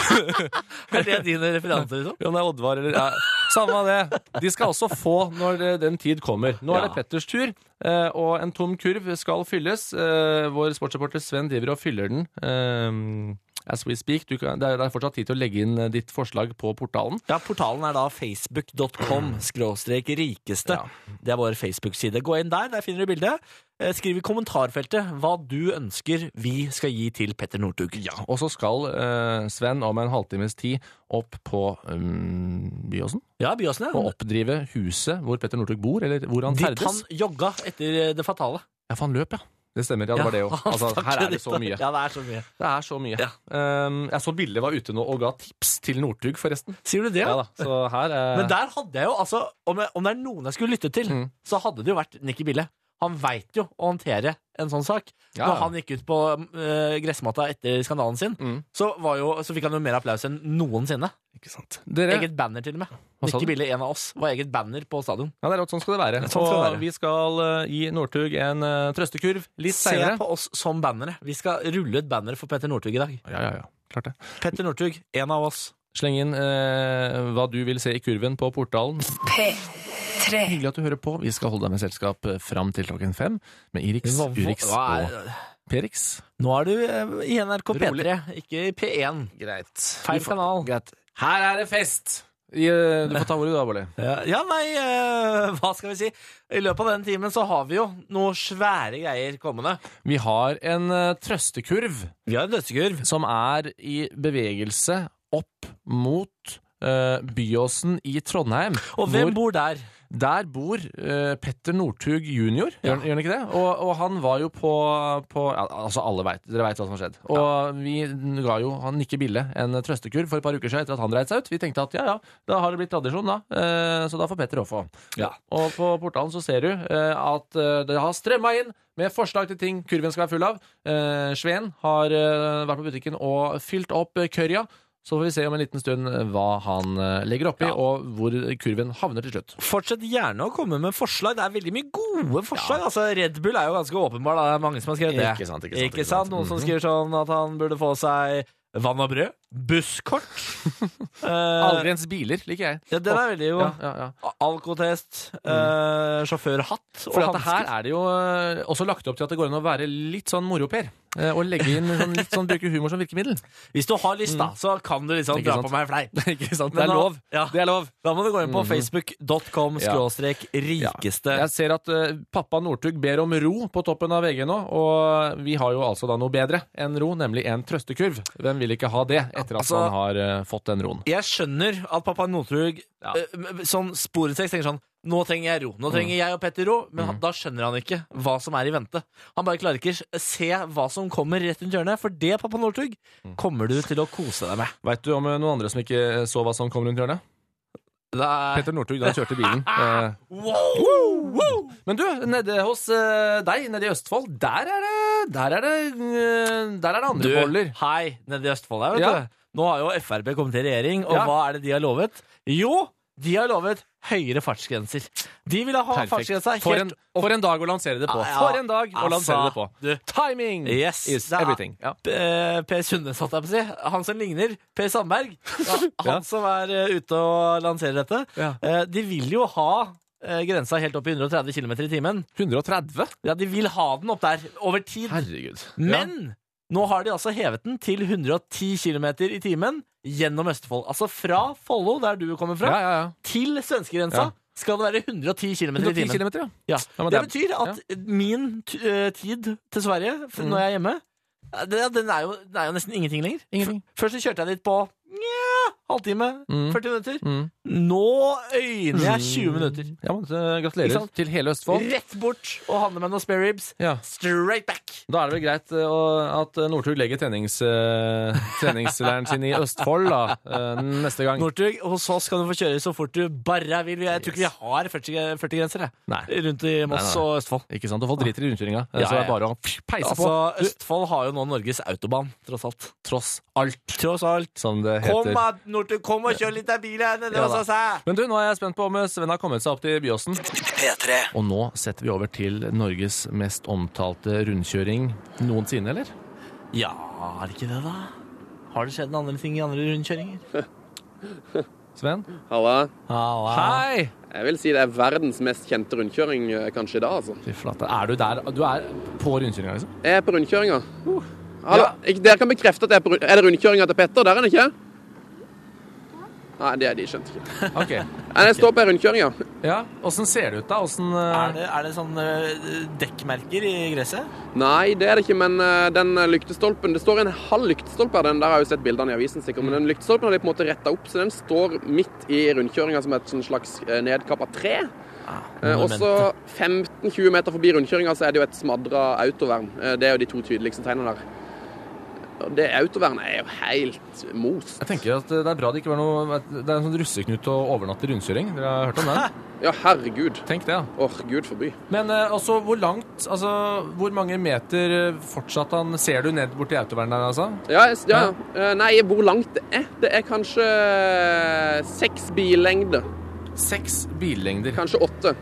Er det dine referanser, liksom? Ja, det er Oddvar eller ja, samme av det. De skal også få når det, den tid kommer. Nå er det Ja. Petters tur, eh, og en tom kurv skal fylles. Eh, vår sportsreporter Sven driver og fyller den. Eh, as we speak. Du kan, det, er, det er fortsatt tid til å legge inn eh, ditt forslag på portalen. Ja, portalen er da facebook punktum com skråstrek rikeste. Ja. Det er vår Facebook-side. Gå inn der, der finner du bildet. Eh, Skriv i kommentarfeltet hva du ønsker vi skal gi til Petter Northug. Ja, og så skal eh, Sven om en halvtimes tid opp på um, Byåsen Ja, Byåsen, ja. og oppdrive huset hvor Petter Northug bor, eller hvor han Dit han ferdes. jogga etter eh, det fatale. Ja, for han løp, ja. Det stemmer, ja, det var det jo. han Altså, stakk her er det dit. så mye. Ja, det er så mye. Det er så mye. Ja. Um, jeg så bildet var ute nå og ga tips til Northug, forresten. Sier du det? Ja da, så her er... Men der hadde jeg jo, altså, om, jeg, om det er noen jeg skulle lytte til, Mm. så hadde det jo vært Nicky Bille. Han vet jo å håndtere en sånn sak. Ja. Når han gikk ut på uh, gressmatta etter skandalen sin, Mm. så, var jo, så fikk han jo mer applaus enn noensinne. Ikke sant. Dere... Eget banner til og med. Hva sa Nicky du? Bille, en av oss, var eget banner på stadion. Ja, det er rått, sånn skal det være. Sånn skal det og være. vi skal uh, gi Northug en uh, trøstekurv litt Se senere. på oss som bannere. Vi skal rulle ut banner for Petter Northug i dag. Ja, ja, ja. Klart det. Petter Northug, en av oss. Sleng inn uh, hva du vil se i kurven på portalen. P tre. Hyggelig at du hører på. Vi skal holde deg med selskap uh, fram til klokken fem med Irix, Hva- Urix hva og er- Perix. Nå er du eh, i N R K P Rolig. tre, ikke i P én. Greit. Feil Du får- kanal. Greit. Her er det fest! I, uh, du får ta ordet da, Bolli. Ja, ja, nei, eh, hva skal vi si? I løpet av den timen så har vi jo noe svære greier kommende. Vi har en uh, trøstekurv Vi har en dødskurv. som er i bevegelse opp mot uh, Byåsen i Trondheim. Og hvem hvor- bor der? Der bor uh, Petter Northug junior, Ja. gjør, gjør han ikke det? Og, og han var jo på, på ja, altså alle vet, dere vet hva som har skjedd. Og vi ga jo han Nikke Bille en trøstekurv for et par uker siden etter at han dreit seg ut. Vi tenkte at ja, ja, da har det blitt tradisjon da, uh, så da får Petter også få. Ja. Og på portalen så ser du uh, at uh, det har strømmet inn med forslag til ting kurven skal være full av. Uh, Sveen har uh, vært på butikken og fylt opp uh, kørja. Så får vi se om en liten stund hva han uh, legger oppi, Ja. og hvor kurven havner til slutt. Fortsett gjerne å komme med forslag. Det er veldig mye gode forslag. Altså, Red Bull er jo ganske åpenbar. Da. Det er mange som har skrevet det. Ikke sant, ikke sant, Ikke sant? Noen som skriver sånn at han burde få seg vann og brød. busskort. uh, Algrens biler liker jeg. Ja, den er veldig god. Ja, ja, ja. Alkotest, uh, sjåførhatt og For at hansker. her er det jo uh, også lagt opp til at det går an å være litt sånn moroper. Uh, og legge inn sånn, litt sånn, bruke humor som virkemiddel. Hvis du har lyst, da, så kan du liksom Ikke dra sant? på meg en fleip. Ikke sant? Men Det er da- lov. Ja. Det er lov. Da må du gå inn på Mhm. facebook dot com Ja. skråstrek rikeste. Jeg ser at uh, pappa Northug ber om ro på toppen av V G nå, og vi har jo altså da noe bedre enn ro, nemlig en trøstekurv. Hvem vil ikke ha det etter at Altså- han har uh, fått den roen? Jeg skjønner at pappa Northug Ja. eh, sånn sporenstreks tenker sånn nå trenger jeg ro, nå trenger jeg og Petter ro, men han, da skjønner han ikke hva som er i vente. Han bare klarer ikke se hva som kommer rett rundt hjørnet, for det, pappa Northug, kommer du til å kose deg med. Vet du om uh, noen andre som ikke så hva som kom rundt hjørnet? Det er... Petter Northug, da han kjørte bilen. Uh, Wow! Wow! Men du, nede hos uh, deg, nede i Østfold, der er det Der er det, uh, der er det andre Du, boller. hei, nede i Østfold her, vet Ja. du. Nå har jo F R P kommet til regjering, og Ja. hva er det de har lovet? Jo, de har lovet høyere fartsgrenser. De vil ha Perfekt. fartsgrensa For en, helt for en dag å lansere det på. Ja, ja. For en dag å Altså, lansere det på. du. Timing Yes, is det er- everything. Ja. Eh, Per Sundnes, holdt jeg på å si. Han som ligner Per Sandberg. Han Ja. som er eh, ute og lanserer dette. Ja. Eh, de vil jo ha eh, grensa helt opp i hundre og tretti kilometer i timen. hundre og tretti? Ja, de vil ha den opp der over tid. Herregud. Men nå har de altså hevet den til hundre og ti kilometer i timen gjennom Østfold. Altså fra Follo, der du kommer fra, Ja, ja, ja. til svenskegrensa Ja. skal det være hundre og ti kilometer i hundre og ti timen. kilometer, ja. Ja. Ja, men Det det er- betyr at min t eh, tid til Sverige f- Mm. når jeg er hjemme, eh, det, den, er jo, den er jo nesten ingenting lenger. Ingenting. F- Først så kjørte jeg dit på nja, halvtime, Mm. førti minutter. Mm. Nå øyner jeg tjue minutter. Ja, men, uh, Ikke gratulerer sant? til hele Østfold. Rett bort og handle med noen spare ribs. Ja. Straight back. Da er det vel greit uh, å- at uh, Northug legger trenings, uh, treningsleiren sin i Østfold da, uh, neste gang. Northug, hos oss kan du få kjøre så fort du bare vil. Jeg tror ikke vi har førti, førti grenser jeg. Nei. Rundt i Moss Nei, nei. og Østfold. Ikke sant? Og folk driter i rundkjøringa. Ja, Så det ja. er bare å pff, peise Altså, på. Du, Østfold har jo nå Norges autobahn, tross alt. tross alt, Tross alt. som det Kom, heter. da, Northug, kom og kjør litt av bilen her nede Ja, hos da. oss her. Men du, nå er jeg spent på om Sven har kommet seg opp til Byåsen. P tre. Og nå setter vi over til Norges mest omtalte rundkjøring noensinne, eller? Ja, er det ikke det, da? Har det skjedd andre ting i andre rundkjøringer? Sven? Halla. Halla. Hei! Jeg vil si det er verdens mest kjente rundkjøring eh, kanskje i dag, altså. Fy flate. Er du der? Du er på rundkjøringa, liksom? Jeg er på rundkjøringa. Hallo, ikke, dere kan bekrefte at jeg er på rund... Er det rundkjøringa til Petter? Der er den ikke? Nei, det er de, skjønte ikke. Ok. Nei, jeg står på rundkjøringa. Ja, åssen ser det ut, da? Åssen uh... Er det, er det sånn øh, dekkmerker i gresset? Nei, det er det ikke, men eh, den lyktestolpen... Det står en halv lyktestolpe her, den der har jeg jo sett bildene i avisen sikkert, men den lyktestolpen har de på en måte rettet opp, så den står midt i rundkjøringa som et sånn slags eh, nedkappet tre. Eh, og så femten til tjue meter forbi rundkjøringa så er det jo et smadret autovern. Eh, det er jo de to tydeligste tegnene der. Og det autovernet er jo helt most. Jeg tenker at det er bra det ikke var noe Det er en sånn russeknut å overnatte rundkjøring. Dere har hørt om det? Ja, herregud. Tenk det, ja. Åh, Gud forby. Men uh, altså, hvor langt Altså, hvor mange meter eh, fortsatt han Ser du ned bort til autovernet der, altså? Ja, jeg- ja. Eh, Nei, hvor langt det er? Det er kanskje eh, seks billengder. Seks billengder. Kanskje åtte.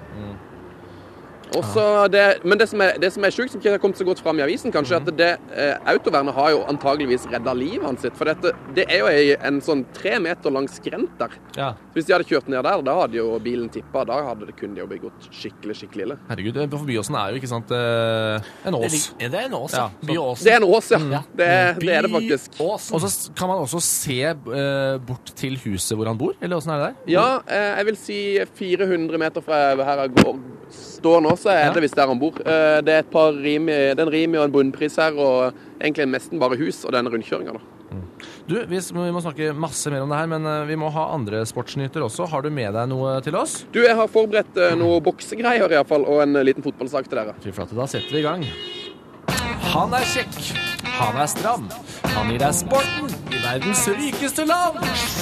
Og så det, men det som er, det som er sjukt, som ikke har kommet så godt fram i avisen, kanskje, at det eh, autovernet har jo antageligvis redda livet hans sitt. For dette, det er jo ei- en sånn tre meter lang skrent der. Ja. Hvis de hadde kjørt ned der, da hadde jo bilen tippa. Da hadde det, kunne de jo begått skikkelig, skikkelig ille. Herregud, på Byåsen er jo ikke sant eh, en Det, ås. lig- det er en ås, ja. Ja, så- Byåsen. Det er en ås, ja. Ja. Det, er- det er det faktisk. Byåsen. Og så s- kan man også se eh, bort til huset hvor han bor, eller åssen er det der? Ja, eh, jeg vil si fire hundre meter fra her jeg går, står nå, så er Ja. det visst der han bor. Eh, Det er et par Rimi, det er en Rimi og en bunnpris her, og egentlig nesten bare hus og denne rundkjøringa, da. Du, vi, s- vi må snakke masse mer om det her, men eh, vi må ha andre sportsnyheter også. Har du med deg noe til oss? Du, jeg har forberedt eh, noe boksegreier i hvert fall, og en eh, liten fotballsak til dere. Fy flate, da setter vi i gang. Han er kjekk, han er stram, han gir deg sporten i verdens rikeste land.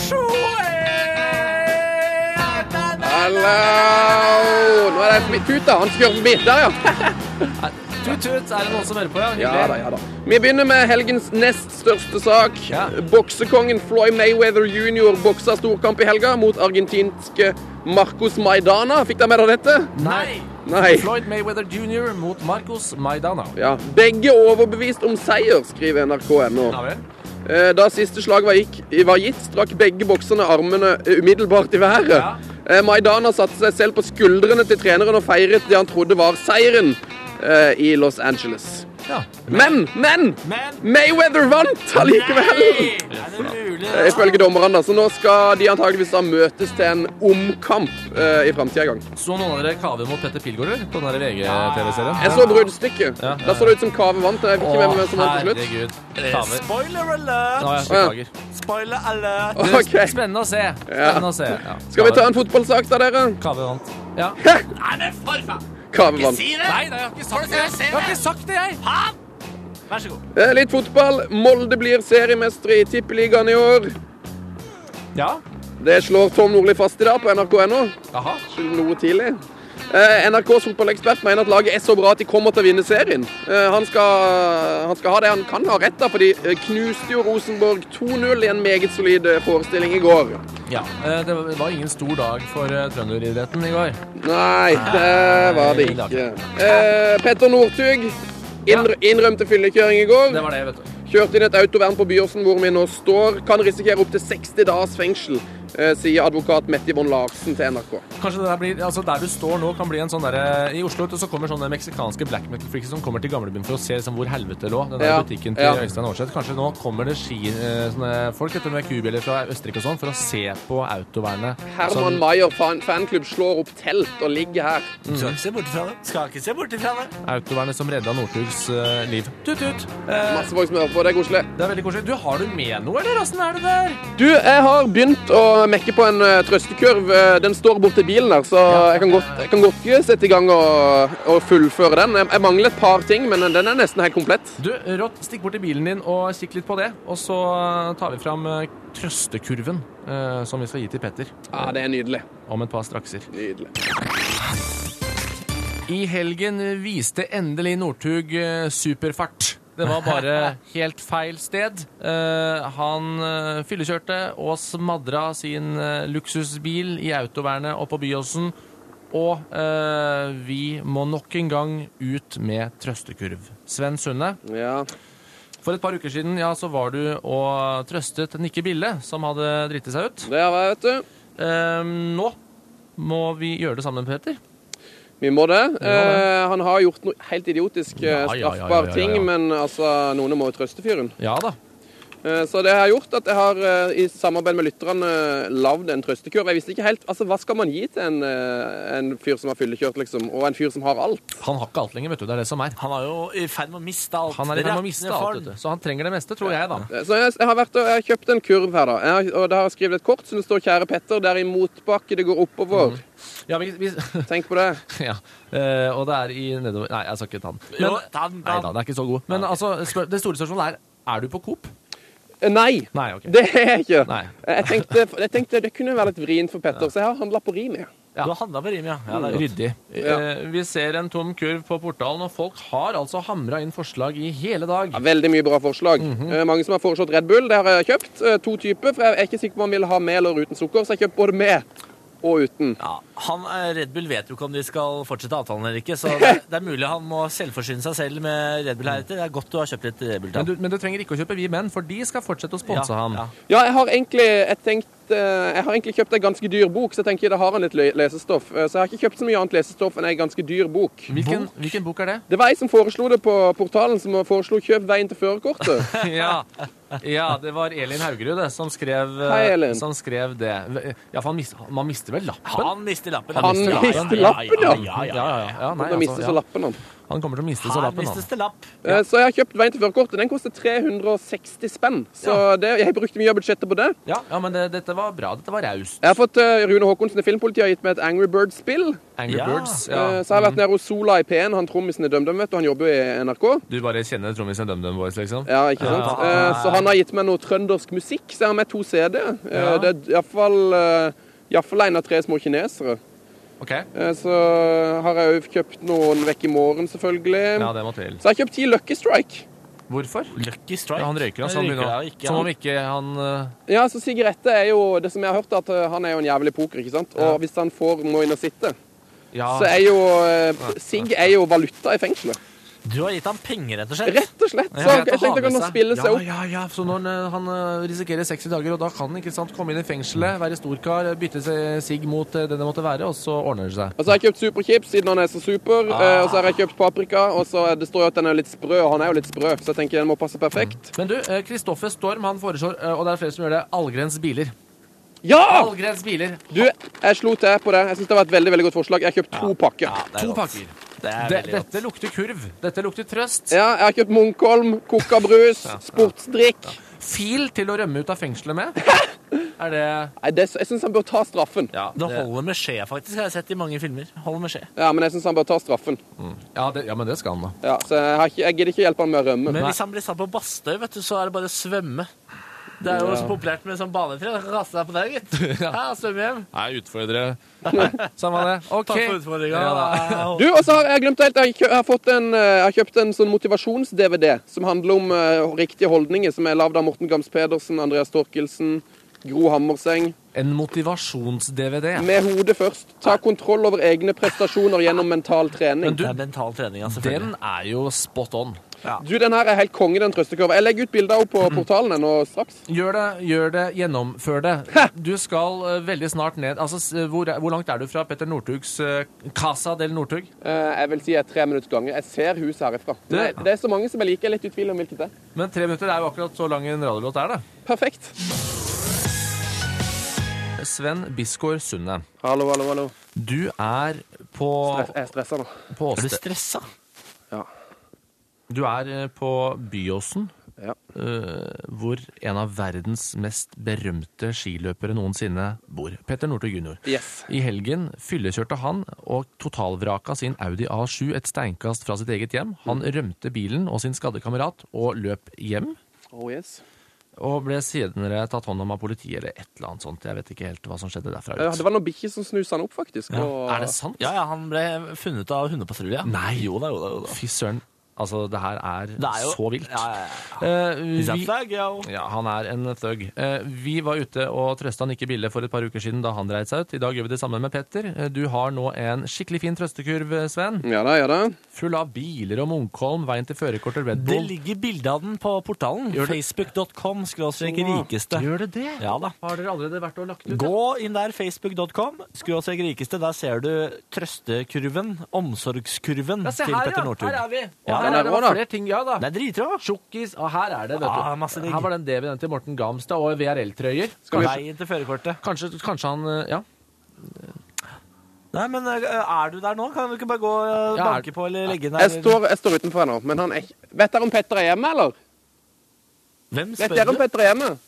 Hallo! Nå er det forbi Tuta, han skal kjøre forbi. Der, ja. Tut-tut, er det noen som hører på, ja? Ja Hyggelig. da, ja da. Vi begynner med helgens nest største sak. Ja. Boksekongen Floyd Mayweather junior boksa storkamp i helga mot argentinske Marcos Maidana. Fikk dere med dere dette? Nei. Nei. Floyd Mayweather junior mot Marcos Maidana. Ja. Begge overbevist om seier, skriver N R K N O. Ja vel. Eh, Da siste slag var, gikk, var gitt, strakk begge bokserne armene eh, umiddelbart i været. Ja. Eh, Maidana satte seg selv på skuldrene til treneren og feiret det han trodde var seieren eh, i Los Angeles. Ja. Men, men, Men Mayweather vant allikevel! Nei! Er det mulig? Eh, Ifølge dommerne, da. Så nå skal de antageligvis da møtes til en omkamp eh, i fremtiden en gang. Så noen av dere Kave mot Petter Pilgaarder på den der V G-tv-serien? Jeg så bruddstykket. Ja, ja. Da så det ut som Kave vant. Jeg vet ikke hvem som vant til slutt. herregud. Eh, Kave. Spoiler alert! Nå, jeg beklager. Spoiler alert! Du, Ok. Spennende å se. Spennende å se. Ja. Skal vi ta en fotballsak da, dere? Kave vant. Ja. Nei, men for faen! Kave vant. Si det! Nei, nei, jeg har ikke sagt det. Jeg har ikke sagt det, jeg. Faen! Vær så god. Eh, Litt fotball. Molde blir seriemestere i Tippeligaen i år. Ja. Det slår Tom Nordli fast i dag på N R K punkt N O. Aha. Noe tidlig. Eh, N R K's fotballekspert mener at laget er så bra at de kommer til å vinne serien. Eh, han, skal, han skal ha det han kan ha rett av, for de eh, knuste jo Rosenborg to null i en meget solid eh, forestilling i går. Ja, eh, det var ingen stor dag for eh, trønderidretten i går. Nei, det var det ikke. Eh, Petter Northug innr innrømte fyllekjøring i går. Det var det, vet du. Kjørte inn et autovern på Byåsen hvor vi nå står. Kan risikere opp til seksti dagers fengsel, eh, sier advokat Mette Yvonne Larsen til N R K. Kanskje det der blir, altså der du står nå kan bli en sånn der, i Oslo så kommer sånne meksikanske black metal freaks som kommer til gamlebyen for å se liksom, hvor helvete lå, den der Ja, butikken til ja. Øystein Aarseth. Kanskje nå kommer det ski, eh, sånne folk etter med kubjeller fra Østerrike og sånn for å se på autovernet. Herman Mayer fan fanklubb slår opp telt og ligger her. Skal ikke se bort ifra det. Skal ikke se bort ifra det. Autovernet som redda Northugs uh, liv. Tut, tut. Masse folk som hører på, det er koselig. Det er veldig koselig. Du, har du med noe, eller? Hvordan er det der? Du, jeg har begynt å mekke på en uh, trøstekurv. Uh, Den står borte i bilen her, så jeg kan godt, jeg kan godt uh, sette i gang og, og fullføre den. Jeg, jeg mangler et par ting, men den er nesten helt komplett. Du, Rått, stikk bort i bilen din og kikk litt på det. Og så tar vi fram uh, trøstekurven uh, som vi skal gi til Petter. Ja, det er nydelig. Om et par strakser. Nydelig. I helgen viste endelig Northug uh, superfart. Det var bare helt feil sted. Uh, han uh, fyllekjørte og smadra sin uh, luksusbil i autovernet opp på Byåsen. Og uh, vi må nok en gang ut med trøstekurv. Sven Sunde, Ja. for et par uker siden ja, så var du og trøstet Nikke Bille, som hadde drittet seg ut. Det har jeg, vet du. Uh, nå må vi gjøre det sammen, Peter. Vi må det. det. Eh, han har gjort noe helt idiotisk eh, Ja, ja, ja, ja, straffbar ja, ja, ja. ting, men altså, noen må jo trøste fyren. Ja da. Eh, så det har gjort at jeg har eh, i samarbeid med lytterne eh, lavd en trøstekurv. Jeg visste ikke helt, altså hva skal man gi til en, eh, en fyr som har fyllekjørt liksom, og en fyr som har alt? Han har ikke alt lenger, vet du. Det er det som er. Han er jo i ferd med å miste alt. Han er i ferd med å Det miste rakner for alt, vet du. Så han trenger det meste, tror jeg, da. Eh, Så jeg, jeg har vært og jeg har kjøpt en kurv her da, jeg har, og det har jeg skrevet et kort som det står «Kjære Petter, det er i motbakke, det går oppover». Ja, vi, vi, Tenk på det. ja. Eh, og det er i nedover... Nei, jeg skal ikke ta den. Men, Jo, ta den, ta den. Nei da, den er ikke så god. Men altså, spør, det store spørsmålet er, er du på Coop? Eh, Nei, Nei, ok. det er jeg ikke. Nei. Jeg tenkte, jeg tenkte det kunne være litt vrient for Petter, så jeg har handlet på Rimi. Ja. Du har handla på Rim, ja. ja det er godt. Ryddig. Ja. Eh, vi ser en tom kurv på portalen, og folk har altså hamra inn forslag i hele dag. Ja, veldig mye bra forslag. Eh, mange som har foreslått Red Bull, det har jeg kjøpt. Eh, to typer, for jeg er ikke sikker på om man vil ha med eller uten sukker, så jeg har kjøpt både med og uten. Ja, han, eh, Red Bull vet jo ikke om de skal fortsette avtalen eller ikke, så det, det er mulig han må selvforsyne seg selv med Red Bull heretter. Det er godt du har kjøpt litt Red Bull. Men du, men du trenger ikke å kjøpe Vi Menn, for de skal fortsette å sponse ja, ham. ja. Ja, jeg har egentlig, jeg tenkt, eh, jeg har egentlig kjøpt en ganske dyr bok, så jeg tenker det har en litt le- lesestoff. Eh, Så jeg har ikke kjøpt så mye annet lesestoff enn en ganske dyr bok. Hvilken, hvilken bok er det? Det var ei som foreslo det på portalen, som foreslo kjøp veien til førerkortet. ja. ja, det var Elin Haugerud det, som skrev, eh, Hei, Elin. som skrev det. Ja, for han mis, man mister vel lappen? Han mister lappen. Han mister lappen, ja. ja, ja, Ja, ja, ja. ja nei, Da mistes altså, så ja. lappen han. Han kommer til å miste så Han lappen, mistes han. til lapp. Eh, Så jeg har kjøpt veien til førerkortet. Den koster tre hundre og seksti spenn. Så det, jeg brukte mye av budsjettet på det. Ja, ja, men det, dette var bra. Dette var raust. Jeg har fått eh, Rune Håkonsen i Filmpolitiet har gitt meg et Angry Birds-spill. Angry Ja. Birds. Eh, Ja. Så jeg har vært nede hos Sola i P en, han trommisen i DumDum, vet du. Han jobber jo i N R K. Du bare kjenner trommisen DumDum Boys, liksom? Ja, ikke sant? Ja. Eh, Så han har gitt meg noe trøndersk musikk, så jeg har med to C D-er. Eh, Ja. Det er iallfall Iallfall en av tre små kinesere. Ok. Eh, Så har jeg jo kjøpt noen vekk i morgen, selvfølgelig. Ja, det må til. Så jeg har kjøpt ti Lucky Strike. Hvorfor? Lucky Strike. Ja, han røyker, altså. Han Han begynner, røyker, å- ikke, som han. om ikke han eh, Ja, så sigarette er jo det som jeg har hørt, at eh, han er jo en jævlig poker, ikke sant? Og Ja. hvis han får må inn og sitte, Ja, så er jo eh, sigg er jo valuta i fengselet. Du har gitt ham penger, rett og slett. Rett og slett. Så Ja, jeg tenkte jeg kan spille seg ja, opp. ja, ja. Så når eh, han eh, risikerer seksti dager, og da kan han ikke sant, komme inn i fengselet, være storkar, bytte seg sigg mot eh, det det måtte være, og så ordner det seg. Og så har jeg kjøpt superchips siden han er så super. Ah. eh, Og så har jeg kjøpt paprika, og så det står jo at den er litt sprø, og han er jo litt sprø, så jeg tenker den må passe perfekt. Men du, Kristoffer Storm, han foreslår, eh, og det er flere som gjør det, Allgrens biler. Ja! Allgrens biler. Du, jeg slo til på det. Jeg synes det var et veldig, veldig godt forslag. Jeg har kjøpt to pakker. Ja, det er To godt. pakker. Det er Det, veldig godt. dette lukter kurv. Dette lukter trøst. Ja, jeg har kjøpt Munkholm, Kokabrus, sportsdrikk. Fil til å rømme ut av fengselet med. Er det Nei, det, jeg synes han bør ta straffen. Ja, Det holder med skje, faktisk. Har jeg sett i mange filmer. Holder med skje. Ja, men jeg synes han bør ta straffen. ja, det, ja, men det skal han, da. Ja, så jeg, har ikke, jeg gidder ikke hjelpe han med å rømme. Men hvis han blir satt på Bastøy, vet du, så er det bare å svømme. Det er jo så populært med sånn banetre. Du kan kaste deg på det, gitt. Ja, svømme hjem. Nei, utfordre. Samme det. OK. Takk for utfordringa. Ja, da. Du, og så har jeg glemt helt, jeg, kjø, jeg, har fått en, eh, jeg har kjøpt en sånn motivasjons-D V D som handler om eh, riktige holdninger, som er lavet av Morten Gams Pedersen, Andreas Torkelsen, Gro Hammerseng. En motivasjons-D V D. Med hodet først. Ta kontroll over egne prestasjoner gjennom mental trening. Men du, Det er mental trening, ja, selvfølgelig. den er jo spot on. Du, den her er helt konge, den trøstekurva. Jeg legger ut bilder opp på portalen nå straks. Gjør det, gjør det, gjennomfør det. Du skal uh, veldig snart ned. Altså, s- hvor, hvor langt er du fra Petter Northugs uh, Casa del Northug? Eh, jeg vil si jeg er tre minutts gange. Jeg ser huset herifra. Det- Det, det er så mange som jeg liker. Jeg er litt i tvil om hvilket det er. Men tre minutter er jo akkurat så lang en radiolåt er det. Perfekt. Sven Bisgaard Sunde, Hallo, hallo, hallo. du er på, Jeg jeg er stressa nå. på Er du Åste- stressa? Ja. Du er eh, på Byåsen, Ja. eh, hvor en av verdens mest berømte skiløpere noensinne bor. Petter Northug junior. Yes. I helgen fyllekjørte han og totalvraka sin Audi A sju et steinkast fra sitt eget hjem. Han rømte bilen og sin skadde kamerat og løp hjem. Oh, yes. Og ble senere tatt hånd om av politiet eller et eller annet sånt. Jeg vet ikke helt hva som skjedde derfra Eh, ut. Det var noen bikkjer som snuste han opp, faktisk. Ja. og- Er det sant? Ja, ja, han ble funnet av hundepatrulje. Nei. Jo da, jo da, jo da. Fy søren. Altså, det her er, Det er jo så vilt. Ja, ja, ja. Eh, Is that vi, flag, yo? ja, han er en thug. Eh, vi var ute og trøsta han ikke billig for et par uker siden da han dreit seg ut. I dag gjør vi det samme med Petter. Eh, Du har nå en skikkelig fin trøstekurv, Sven. Ja da, ja da. Full av biler og Munkholm, veien til førerkort og Red Det Bull. ligger bilde av den på portalen. Gjør det? Facebook dot com skråstrek rikeste. Gjør det det? Ja da. Har dere allerede vært og lagt ut? Gå inn der, Facebook dot com, skråstrek rikeste. Der ser du trøstekurven, omsorgskurven Ja, se til her, Petter ja. Northug. Her er vi. Ja, Og her den er er det bra, var da. flere ting, ja da. Det er dritbra. Tjukkis, og her er det, vet Ja, du. masse digg. Her var den D V-en til Morten Gamstad og V R L-trøyer. Veien til førerkortet. Kanskje, kanskje han, eh, ja. Nei, men eh, er du der nå? Kan du ikke bare gå og Ja, er- banke på eller legge inn Jeg der? står, jeg står utenfor her nå, men han er ikke... Vet dere om Petter er hjemme, eller? Hvem Vet spør dere om du? Petter er hjemme?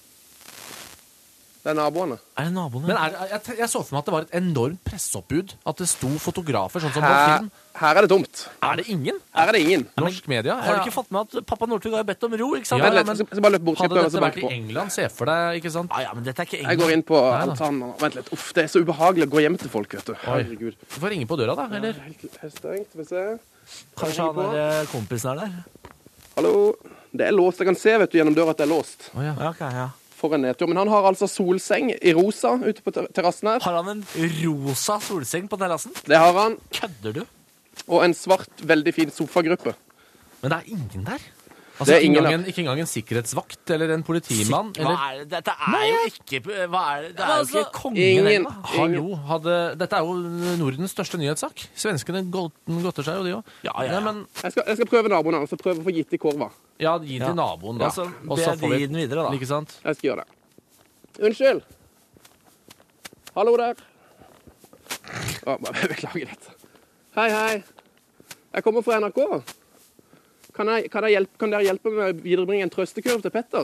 Det er naboene. Er det naboene? Men er, det- jeg, jeg så for meg at det var et enormt presseoppbud. At det sto fotografer, sånn som på Her, film. her er det tomt. Er det ingen? Her er det ingen. Norsk media? Har du ikke fått med at pappa Northug har bedt om ro, ikke sant? Ja, Vent litt, men- jeg skal- jeg skal bare løpe bort. Skal Hadde prøve å dette banke vært i på. England, se for deg, ikke sant? Ja, ja, men dette er ikke Jeg England. går inn på Nei da. altanen nå. Vent litt. Uff, det er så ubehagelig å gå hjem til folk, vet du. Herregud. Du får ringe på døra, da. Eller? Helt, helt stengt. Skal vi se. Kanskje han der, eh, kompisen er der? Hallo. Det er låst. Jeg kan se, vet du, gjennom døra at det er låst. Å ja. Ja, ok, ja. For en nedtur. Men han har altså solseng i rosa ute på ter- terrassen her. Har han en rosa solseng på terrassen? Det har han. Kødder du? Og en svart, veldig fin sofagruppe. Men det er ingen der. Altså, Det er ikke, ingen engang en, ikke engang en sikkerhetsvakt eller en politimann. Hva Eller, er det? Dette er jo ikke Hva er det? Det er jo Altså, ikke kongen ingen- ennå. hallo, hadde, dette er jo Nordens største nyhetssak. Svenskene godt- godter seg jo, de òg. Ja, ja, ja. men Jeg skal, jeg skal prøve naboen her, og så prøve å få gitt i korva. ja, gi den til naboen, da. Ja, så Og be så får de vi- gi den videre, da. Ikke sant? Jeg skal gjøre det. Unnskyld. Hallo der. Å, bare beklager litt. Hei, hei. Jeg kommer fra N R K. Kan, jeg, kan, jeg hjelpe, kan dere hjelpe meg med å viderebringe en trøstekurv til Petter?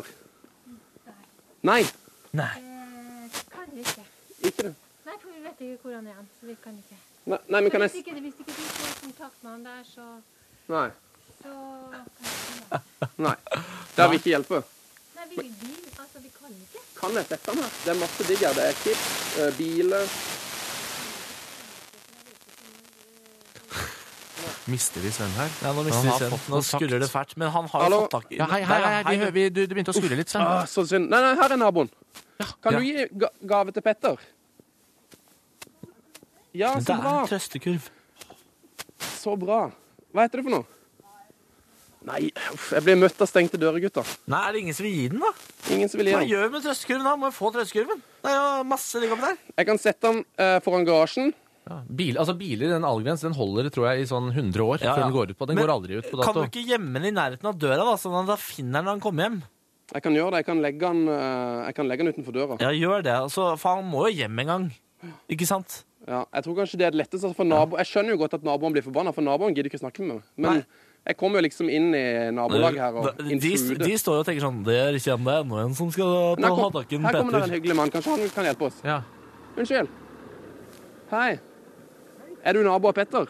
Nei, Nei. Eh, kan vi ikke. ikke det. Nei, for vi vet ikke hvor han er, så vi kan ikke. Nei, nei men kan hvis, jeg... ikke hvis ikke du får kontakt med han der, så, Nei, så kan vi ikke. nei. Der vil ikke hjelpe. Nei, vi, vi, altså, vi kan ikke. Kan jeg sette den her? Det er masse digg her. Det er chips, eh, biler. Mister vi Sven her? Ja, nå Han mister vi har Sven. fått Nå kontakt. skurrer det fælt. Men han har jo Hallo? fått tak i Ja, hei, hei, hei, vi, hø- vi, du, du begynte å skurre litt, Sven. Ah, så synd. Nei, nei, her er naboen. Kan Ja. du gi ga gave til Petter? Ja, Men så det er bra. en trøstekurv. Så bra. Hva heter det for noe? Nei, uff, jeg blir møtt av stengte dører, gutter. Nei, er det ingen som vil gi den, da? Ingen som vil gi Hva den. gjør vi med trøstekurven, da? Må vi få trøstekurven? Det er jo masse ligg oppi der. Jeg kan sette den eh, foran garasjen. Ja, bil, altså biler, den algrens, den holder, tror jeg, i sånn hundre år Ja, før ja. den går ut på. Den Men går aldri ut på Kan dato. du ikke gjemme den i nærheten av døra, da, sånn at da finner den når han kommer hjem? Jeg kan gjøre det. Jeg kan legge den, eh, jeg kan legge den utenfor døra. Ja, gjør det. Altså, for han må jo hjem en gang. Ikke sant? Ja, jeg tror kanskje det er det letteste for nabo. Jeg skjønner jo godt at naboen blir forbanna, for naboen gidder ikke snakke med meg. Men Nei. jeg kommer jo liksom inn i nabolaget her og de, intruder. de står jo og tenker sånn, det er ikke enda enda en som skal Nei, ta kom, hatakken her kommer det en Petter. hyggelig mann. Kanskje han kan hjelpe oss. Ja. Unnskyld. Hei. Er du nabo av Petter?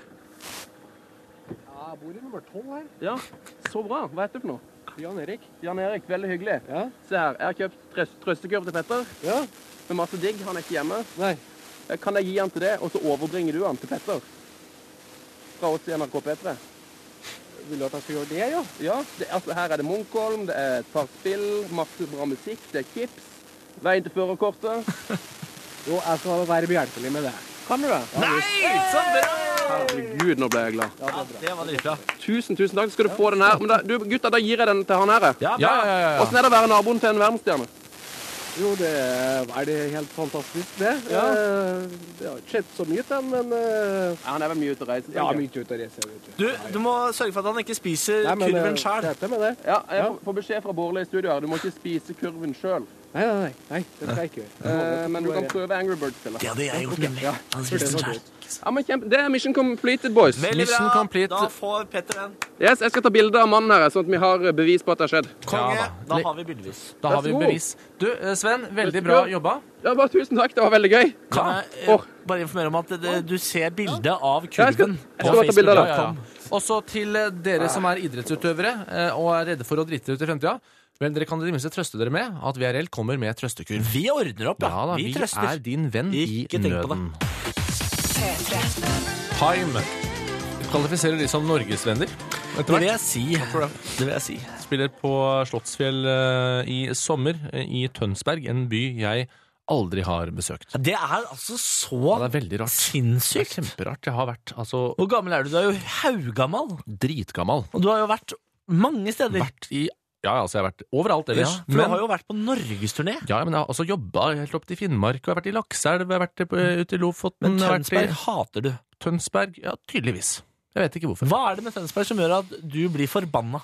Ja, jeg bor i nummer tolv her. Ja, så bra. Hva heter du for noe? Jan Erik. Jan Erik, veldig hyggelig. Ja. Se her, jeg har kjøpt trøst, trøstekurv til Petter Ja. med masse digg. Han er ikke hjemme. Nei. Kan jeg gi han til det, og så overbringer du han til Petter? Fra oss i N R K P tre. Vil du at jeg skal gjøre det, ja? Ja, det, altså her er det Munkholm, det er et par spill, masse bra musikk, det er Kips, veien til førerkortet. Jo, jeg skal være behjelpelig med det. Kan du det? Nei, så bra! Herregud, nå ble jeg glad. Ja, det var dritbra. Tusen, tusen takk, skal du få den her. Men da, du, gutta, da gir jeg den til han her. Ja, Ja, ja, ja, ja. Hvordan er det å være naboen til en verdensstjerne? Jo, det er det helt fantastisk, det. Ja. Eh, Det har ikke skjedd så mye til han, men eh, Ja, han er vel mye ute og reiser. ja, tenker jeg. mye ut å reise, vet du. Du, du må sørge for at han ikke spiser Nei, men, kurven eh, selv. det er med det. Ja, jeg Ja. får- får beskjed fra Bårle i studio her. Du må ikke spise kurven selv. Nei, nei, nei, nei, det skal jeg ikke gjøre. Eh, men du kan prøve Angry Birds-spillet. Det hadde jeg gjort nemlig. Ja, Han for det spiste var den godt. selv. Ja, men kjempe, det er mission completed, boys. Veldig Mission bra. complete. Da får Petter den. Yes, jeg skal ta bilde av mannen her, sånn at vi har bevis på at det har skjedd. Konge, Ja, da. da har vi bildevis. Da Vær har vi så god. bevis. Du, eh, Sven, veldig bra jobba. Ja, bare tusen takk, det var veldig gøy. Kan jeg eh, Åh. bare informere om at det, du ser bildet av Ja, jeg skal- kurven jeg skal bare ta bilde av det. Ja, ja. Også til eh, dere som er idrettsutøvere eh, og er redde for å drite ut i fremtida. Vel, dere kan i det minste trøste dere med at V R L kommer med trøstekurv. Vi ordner opp, da. Ja da, vi, vi trøster. er din venn i Ikke tenk på det. nøden. Time kvalifiserer de som norgesvenner. Det vil jeg si. Det vil jeg si. Spiller på Slottsfjell eh, i sommer eh, i Tønsberg, en by jeg aldri har besøkt. Det er altså så Ja, det er veldig rart. Det er sinnssykt. kjemperart. Jeg har vært altså Hvor gammel er du? Du er jo haugammal. dritgammal. Og du har jo vært mange steder. Vært i Ja, altså, jeg har vært overalt Ja, ellers. for du har jo vært på norgesturné. Ja, men jeg har også jobba helt opp til Finnmark, og jeg har vært i Lakselv, jeg har vært på, ute i Lofoten Men jeg har vært i Tønsberg hater du. Tønsberg. Ja, tydeligvis. Jeg vet ikke hvorfor. Hva er det med Tønsberg som gjør at du blir forbanna?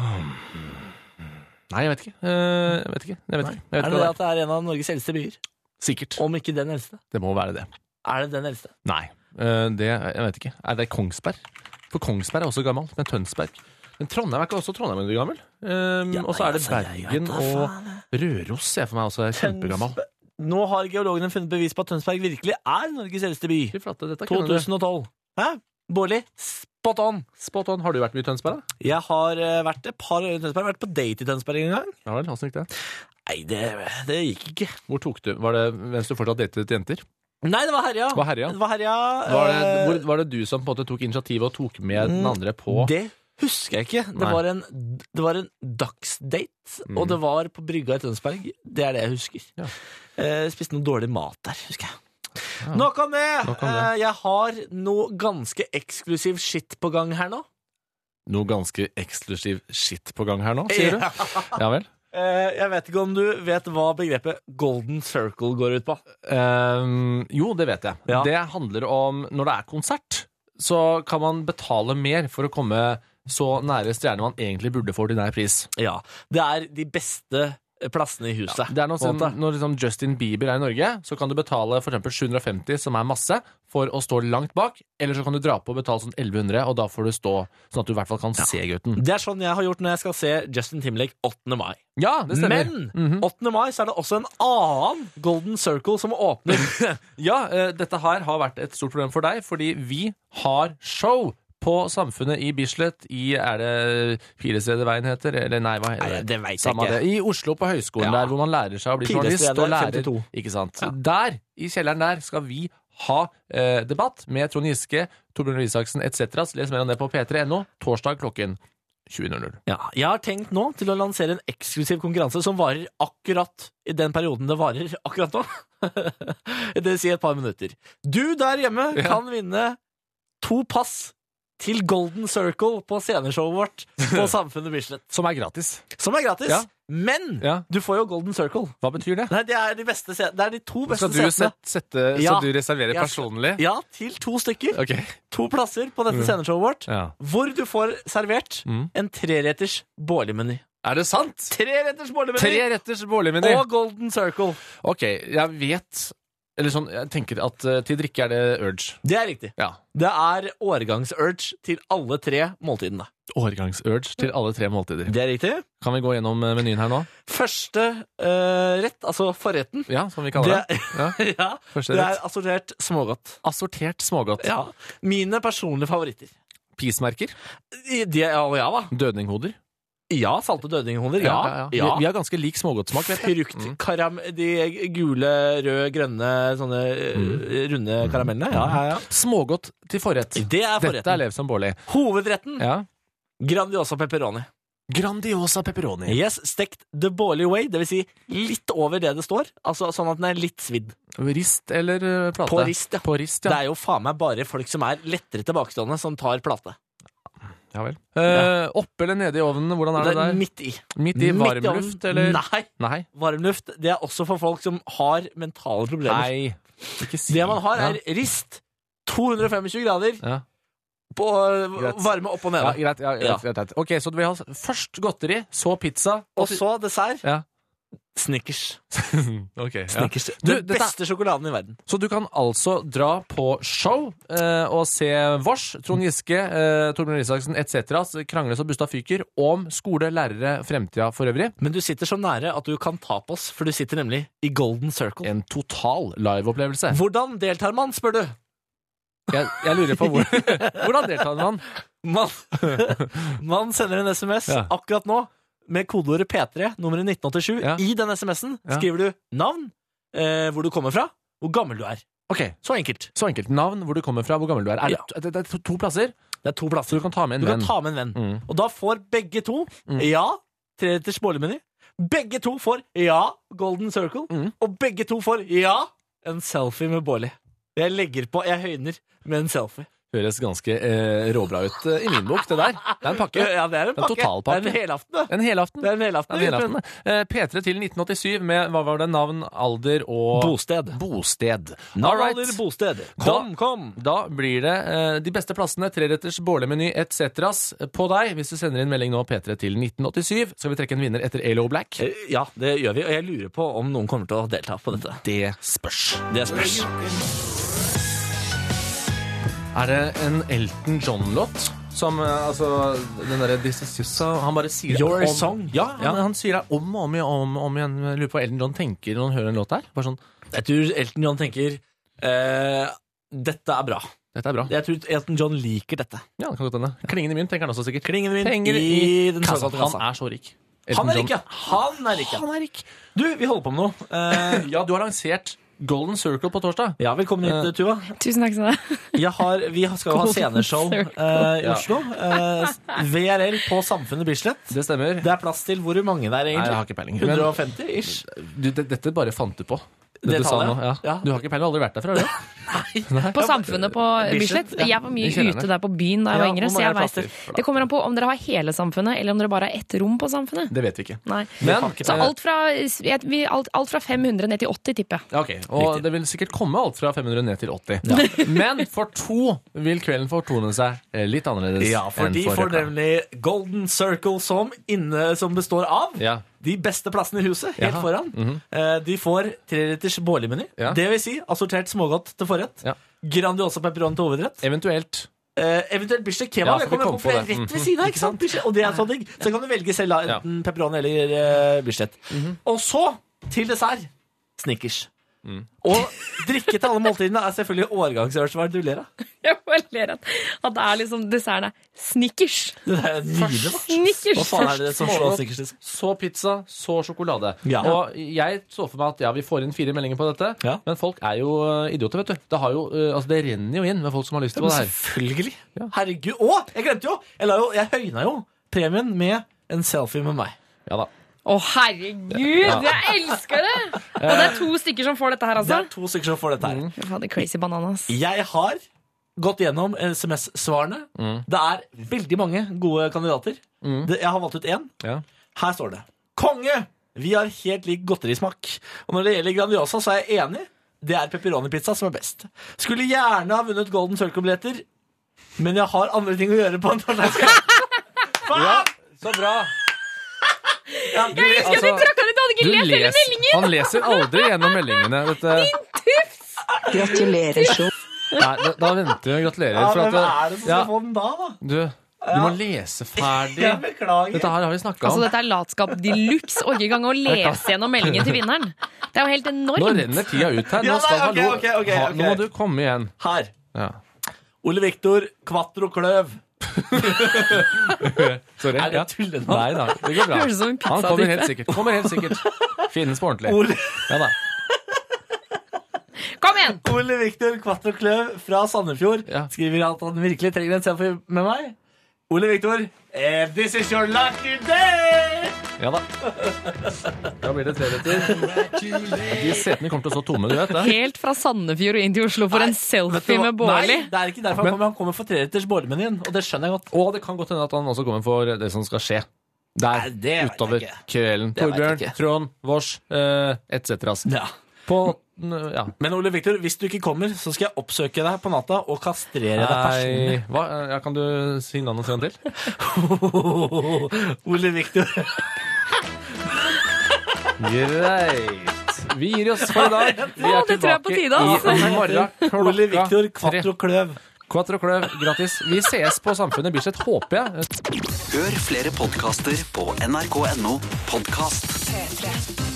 Nei, jeg vet ikke. Eh, Jeg vet ikke. Jeg vet ikke. Jeg vet Er det ikke det hva at det er en av Norges eldste byer? Sikkert. Om ikke den eldste? Det må være det. Er det den eldste? Nei, eh, det Jeg vet ikke. Er det Kongsberg? For Kongsberg er også gammel, men Tønsberg Men Trondheim er ikke også Trondheim veldig gammel. Um, Ja, og så er det altså, jeg Bergen vet da og faen, Røros ser jeg for meg også er kjempegammel. Tønsberg- Nå har geologene funnet bevis på at Tønsberg virkelig er Norges eldste by. Fy flate, dette kunne du. to tusen og tolv. Hæ? Bårli, spot on. Spot on. Har du vært mye i Tønsberg, da? Jeg har eh, vært et par år i Tønsberg. Vært på date i Tønsberg en gang. Ja vel, åssen gikk det? Nei, det, det gikk ikke. Hvor tok du? Var det mens du fortsatt datet jenter? Nei, det var herja. Var herja? Det var herja. Var det, eh, hvor, var det du som på en måte tok initiativet og tok med den andre på Det husker jeg ikke. Det Nei. var en, det var en dagsdate, Mm. og det var på brygga i Tønsberg. Det er det jeg husker. Ja. Eh, spiste noe dårlig mat der, husker jeg. Ja. Nok om det! Nok om det. Eh, jeg har noe ganske eksklusiv shit på gang her nå. noe ganske eksklusiv shit på gang her nå, sier du? Ja vel? Eh, jeg vet ikke om du vet hva begrepet golden circle går ut på. Ehm, jo, det vet jeg. Ja. Det handler om når det er konsert, så kan man betale mer for å komme så nære stjerne man egentlig burde få ordinær pris. Ja, det er de beste plassene i huset. Det er noe på en som, måte. når liksom Justin Bieber er i Norge, så kan du betale for eksempel sju hundre og femti, som er masse, for å stå langt bak, eller så kan du dra på og betale sånn elleve hundre, og da får du stå sånn at du i hvert fall kan se gutten. Det er sånn jeg har gjort når jeg skal se Justin Timberlake åttende mai. Ja, det stemmer. Men Mhm. åttende mai så er det også en annen Golden Circle som åpner. Ja, eh, dette her har vært et stort problem for deg, fordi vi har show på Samfunnet i Bislett i, er det Pilestredet-veien heter, eller nei, hva heter Nei, det? det vet jeg Samme ikke. det. I Oslo på høyskolen Ja. der, hvor man lærer seg å bli journalist Pilestredet og lærer, femtito. ikke sant? Der, i kjelleren der, skal vi ha eh, debatt med Trond Giske, Torbjørn Røe Isaksen et cetera. Les mer om det på p tre punktum no, torsdag klokken tjue null null. Ja, jeg har tenkt nå til å lansere en eksklusiv konkurranse som varer akkurat i den perioden det varer akkurat nå. Det vil si et par minutter. Du der hjemme Ja. kan vinne to pass til Golden Circle på sceneshowet vårt på Samfunnet Bislett. Som er gratis. Som er gratis. Ja. Men Ja. du får jo Golden Circle. Hva betyr det? Nei, det er de beste se- Det er de to beste Skal du setene. set, sette, Ja. så du reserverer Jeg- personlig? Ja, til to stykker. Ok. To plasser på dette sceneshowet vårt, Ja. hvor du får servert Mm. en treretters Bårli-meny. Er det sant? Treretters Bårli-meny Tre retters Bårli-meny. og Golden Circle. Ok, jeg vet Eller sånn, jeg tenker at uh, til drikke er det Urge. Det er riktig. Ja. Det er årgangs-urge til alle tre måltidene. Årgangs-Urge til alle tre måltider. Det er riktig. Kan vi gå gjennom uh, menyen her nå? Første eh, rett, altså forretten, Ja, som vi kaller det. det, Ja. ja, Første det rett. er assortert smågodt. Assortert smågodt. Ja. Mine personlige favoritter. Pismerker. I- De, ja, ja da. Dødninghoder. Ja, salte dødninghoder. Ja, ja, Vi, vi har ganske lik smågodtsmak, vet jeg. Frukt, Mm. karam, de gule, røde, grønne, sånne eh, runde karamellene. Ja, ja, ja. Smågodt til forrett. Det er Dette er forretten. Lev som Bårli. Hovedretten, Ja. Grandiosa pepperoni. Grandiosa pepperoni. Yes, stekt the Bårli way, det vil si litt over det det står, altså sånn at den er litt svidd. Rist eller uh, plate? På rist, ja. På rist, Det ja. er jo faen meg bare folk som er lettere tilbakestående, som tar plate. Ja vel. Uh, oppe eller nede i ovnen, hvordan er det Det er der? midt i. Midt i Midt i varmluft, ovnen. eller? Nei, Nei. varmluft, det er også for folk som har mentale problemer. Nei. Ikke si Det man har er Ja. rist, to hundre og tjuefem grader, Ja. på Greit. varme opp og nede. Ja, greit, ja, greit, Ja. greit, greit. Ok, så vi har først godteri, så pizza Og så dessert. Ja. Snickers. Ok, ja. Snickers. Du, Den dette- beste sjokoladen i verden. Så du kan altså dra på show eh, og se Vårs, Trond Giske, eh, Torbjørn Isaksen et cetera krangle så busta fyker om skole, lærere, fremtida for øvrig. Men du sitter så nære at du kan ta på oss, for du sitter nemlig i Golden Circle. En total liveopplevelse. Hvordan deltar man, spør du? Jeg, jeg lurer på hvor, hvordan deltar man? Man, man sender en S M S Ja. akkurat nå med kodeordet P tre, nummeret nitten åttisju. Ja. I den S M S-en Ja. skriver du navn, eh, hvor du kommer fra, hvor gammel du er. Ok, Så enkelt. så enkelt. Navn, hvor du kommer fra, hvor gammel du er. Er det, Ja. det, det er to, to plasser, Det er to så plasser. du kan ta med en Du kan venn. ta med en venn. Mm. Og da får begge to Mm. ja, treretters Bårli-meny. Begge to får ja, Golden Circle. Mm. Og begge to får ja, en selfie med Bårli. Jeg legger på, jeg høyner med en selfie. Høres ganske eh, råbra ut eh, i min bok, det der. Det er en pakke. Ja, det er en En pakke. totalpakke. Det er en helaften, det. En helaften. Det er en helaften. En helaften. Eh, P tre til nitten åttisyv med, hva var det, navn, alder og Bosted. Bosted. Navn, All right. alder, bosted. Kom, kom. Da blir det eh, de beste plassene, treretters, Bårli-meny et cetera på deg. Hvis du sender inn melding nå P tre til nitten åttisyv, skal vi trekke en vinner etter A L O Black. Eh, Ja, det gjør vi, og jeg lurer på om noen kommer til å delta på dette. Det spørs. Det spørs. Er det en Elton John-låt? Som, eh, altså, den derre This Is Just So, han bare sier det Your om, Song. Ja, Ja. Han, han sier det om og om, igjen, om, og om igjen. Jeg lurer på hva Elton John tenker når han hører en låt der. Bare sånn, Jeg tror Elton John tenker eh, dette er bra. dette er bra. Jeg tror Elton John liker dette. Ja, det kan godt hende. Klingende mynt tenker han også sikkert. Klingende mynt Penger i den kassa. såkalte kassa. Han er så rik. Han Elton er John. rik, ja. Han er rik, ja. Han er rik. Du, vi holder på med noe. Eh, Ja, du har lansert Golden Circle på torsdag. ja, velkommen hit, Tuva. Tusen takk skal du ha. Jeg har, vi skal jo ha Golden sceneshow Circle. eh, i Ja. Oslo. Eh, V R L på Samfunnet Bislett. Det stemmer. Det er plass til hvor mange det er, Nei, jeg egentlig? har ikke peiling. Men hundre og femti ish. du, det, dette bare fant du på. Det, Det du sa tallet, nå. Ja. ja. Du har ikke peiling, aldri vært der før, har du? Nei. På Samfunnet på Bislett, Bislett. ja. Jeg var mye I kjellerne. ute der på byen da jeg Ja, var yngre, hvor så mange jeg er vet plasser det. for da? Det kommer an på om dere har hele Samfunnet, eller om dere bare har ett rom på Samfunnet. Det vet vi ikke. Nei. Men, Så alt fra, jeg- vi- alt, alt fra fem hundre ned til åtti, tipper jeg. Ja, ok, og det vil sikkert komme alt fra fem hundre ned til åtti. Men for to vil kvelden fortone seg litt annerledes Ja, for enn de for får rekka. nemlig Golden Circle som, inne, som består av Ja. de beste plassene i huset, helt Jaha. foran. Mhm. Eh, De får treretters Bårli-meny. Ja. Det vil si assortert smågodt til forrett. Ja. Grandiosa pepperoni til hovedrett. Eventuelt Eh, eventuelt bislett kebab. Ja, jeg så vi kommer kom på, for det på er det. rett ved Mhm. siden av, ikke sant? Bislett, og det er så digg. Så kan du velge selv da, Ja. enten pepperoni eller uh, bislett. Og så, til dessert, Snickers. Mm. Og drikke til alle måltidene er selvfølgelig årgangsørs. Hva er det du ler av? Jeg bare ler at, at det er liksom desserten er Snickers. Det er nydelig, da. Snickers Hva faen er det som slår smågodt, Snickers? Liksom? så pizza, så sjokolade. Ja. Og jeg så for meg at ja, vi får inn fire meldinger på dette, Ja. men folk er jo eh, idioter, vet du. Det, har jo, eh, altså det renner jo inn med folk som har lyst til Men det her. selvfølgelig. Ja. Herregud. Å, jeg glemte jo! Jeg, la jo! jeg høyna jo premien med en selfie med meg. Ja da. Å, herregud! Jeg elsker det! Og det er to stykker som får dette her, Det altså. er to stykker som får dette her. Fy fader, crazy bananas. Jeg har gått gjennom S M S-svarene. Mm. Det er veldig mange gode kandidater. Mm. Det, jeg har valgt ut én. Ja. Her står det. Konge! Vi har helt lik godterismak. Og når det gjelder Grandiosa, så er jeg enig. Det er pepperoni-pizza som er best. Skulle gjerne ha vunnet Golden Circle-billetter, men jeg har andre ting å gjøre på en torsdag. Ja, så bra. Ja, Jeg husker at du trakk han ut, du hadde ikke Du lest hele les, meldingen! han leser aldri gjennom meldingene. Dette. Gratulerer, så. Nei, da, da venter vi og gratulerer. Ja, for men at, hva er det som skal ja, få den da, da? du, du må lese ferdig. Jeg beklager. Dette her har vi snakket Altså, om. dette er latskap de luxe. Orker ikke engang å lese gjennom meldingen til vinneren. Det er jo helt Nå enormt. renner tida ut her. Nå, Ja, nei, skal, ok, hallo, ok, ok, ha, ok. nå må du komme igjen. Her. Ja. Ole Victor Quattro Kløv. Sorry. Er det Ja. tullenavn? Nei da, det går bra. Høres ut som en Han kommer helt pizzatype. sikkert. Kommer helt sikkert. Finnes på ordentlig. Ole, Ja da. Kom igjen! Ole Victor Quattro Kløv fra Sandefjord Ja. skriver at han virkelig trenger en selfie med meg. Ole Victor, eh, this is your lucky day! Ja da. Da blir det treretter. De setene kommer til å stå tomme, du vet det. Helt fra Sandefjord og inn til Oslo for en Vet du selfie hva? med Bårli. Nei, det er ikke derfor han kommer. Han kommer for treretters Bårli-menyen, og det skjønner jeg godt. Og det kan godt hende at han også kommer for det som skal skje. Der, Nei, det vet jeg utover ikke. kvelden. Det vet jeg Torbjørn, ikke. Trond, Vårs, eh, et cetera. Ja. På ja. Men Ole Victor, hvis du ikke kommer, så skal jeg oppsøke deg på natta og kastrere deg personlig. Nei, hva? Ja, kan du si navnet en gang til? Ole Victor. Greit. Vi gir oss for i dag. Vi Å, er det tror jeg er på tilbake tide, altså. i morgen Ole Victor klokka tre. Quattro Kløv. Quattro Kløv, gratis. Vi ses på Samfunnet Bislett, håper jeg. Hør flere podkaster på n r k punktum no podkast. P tre.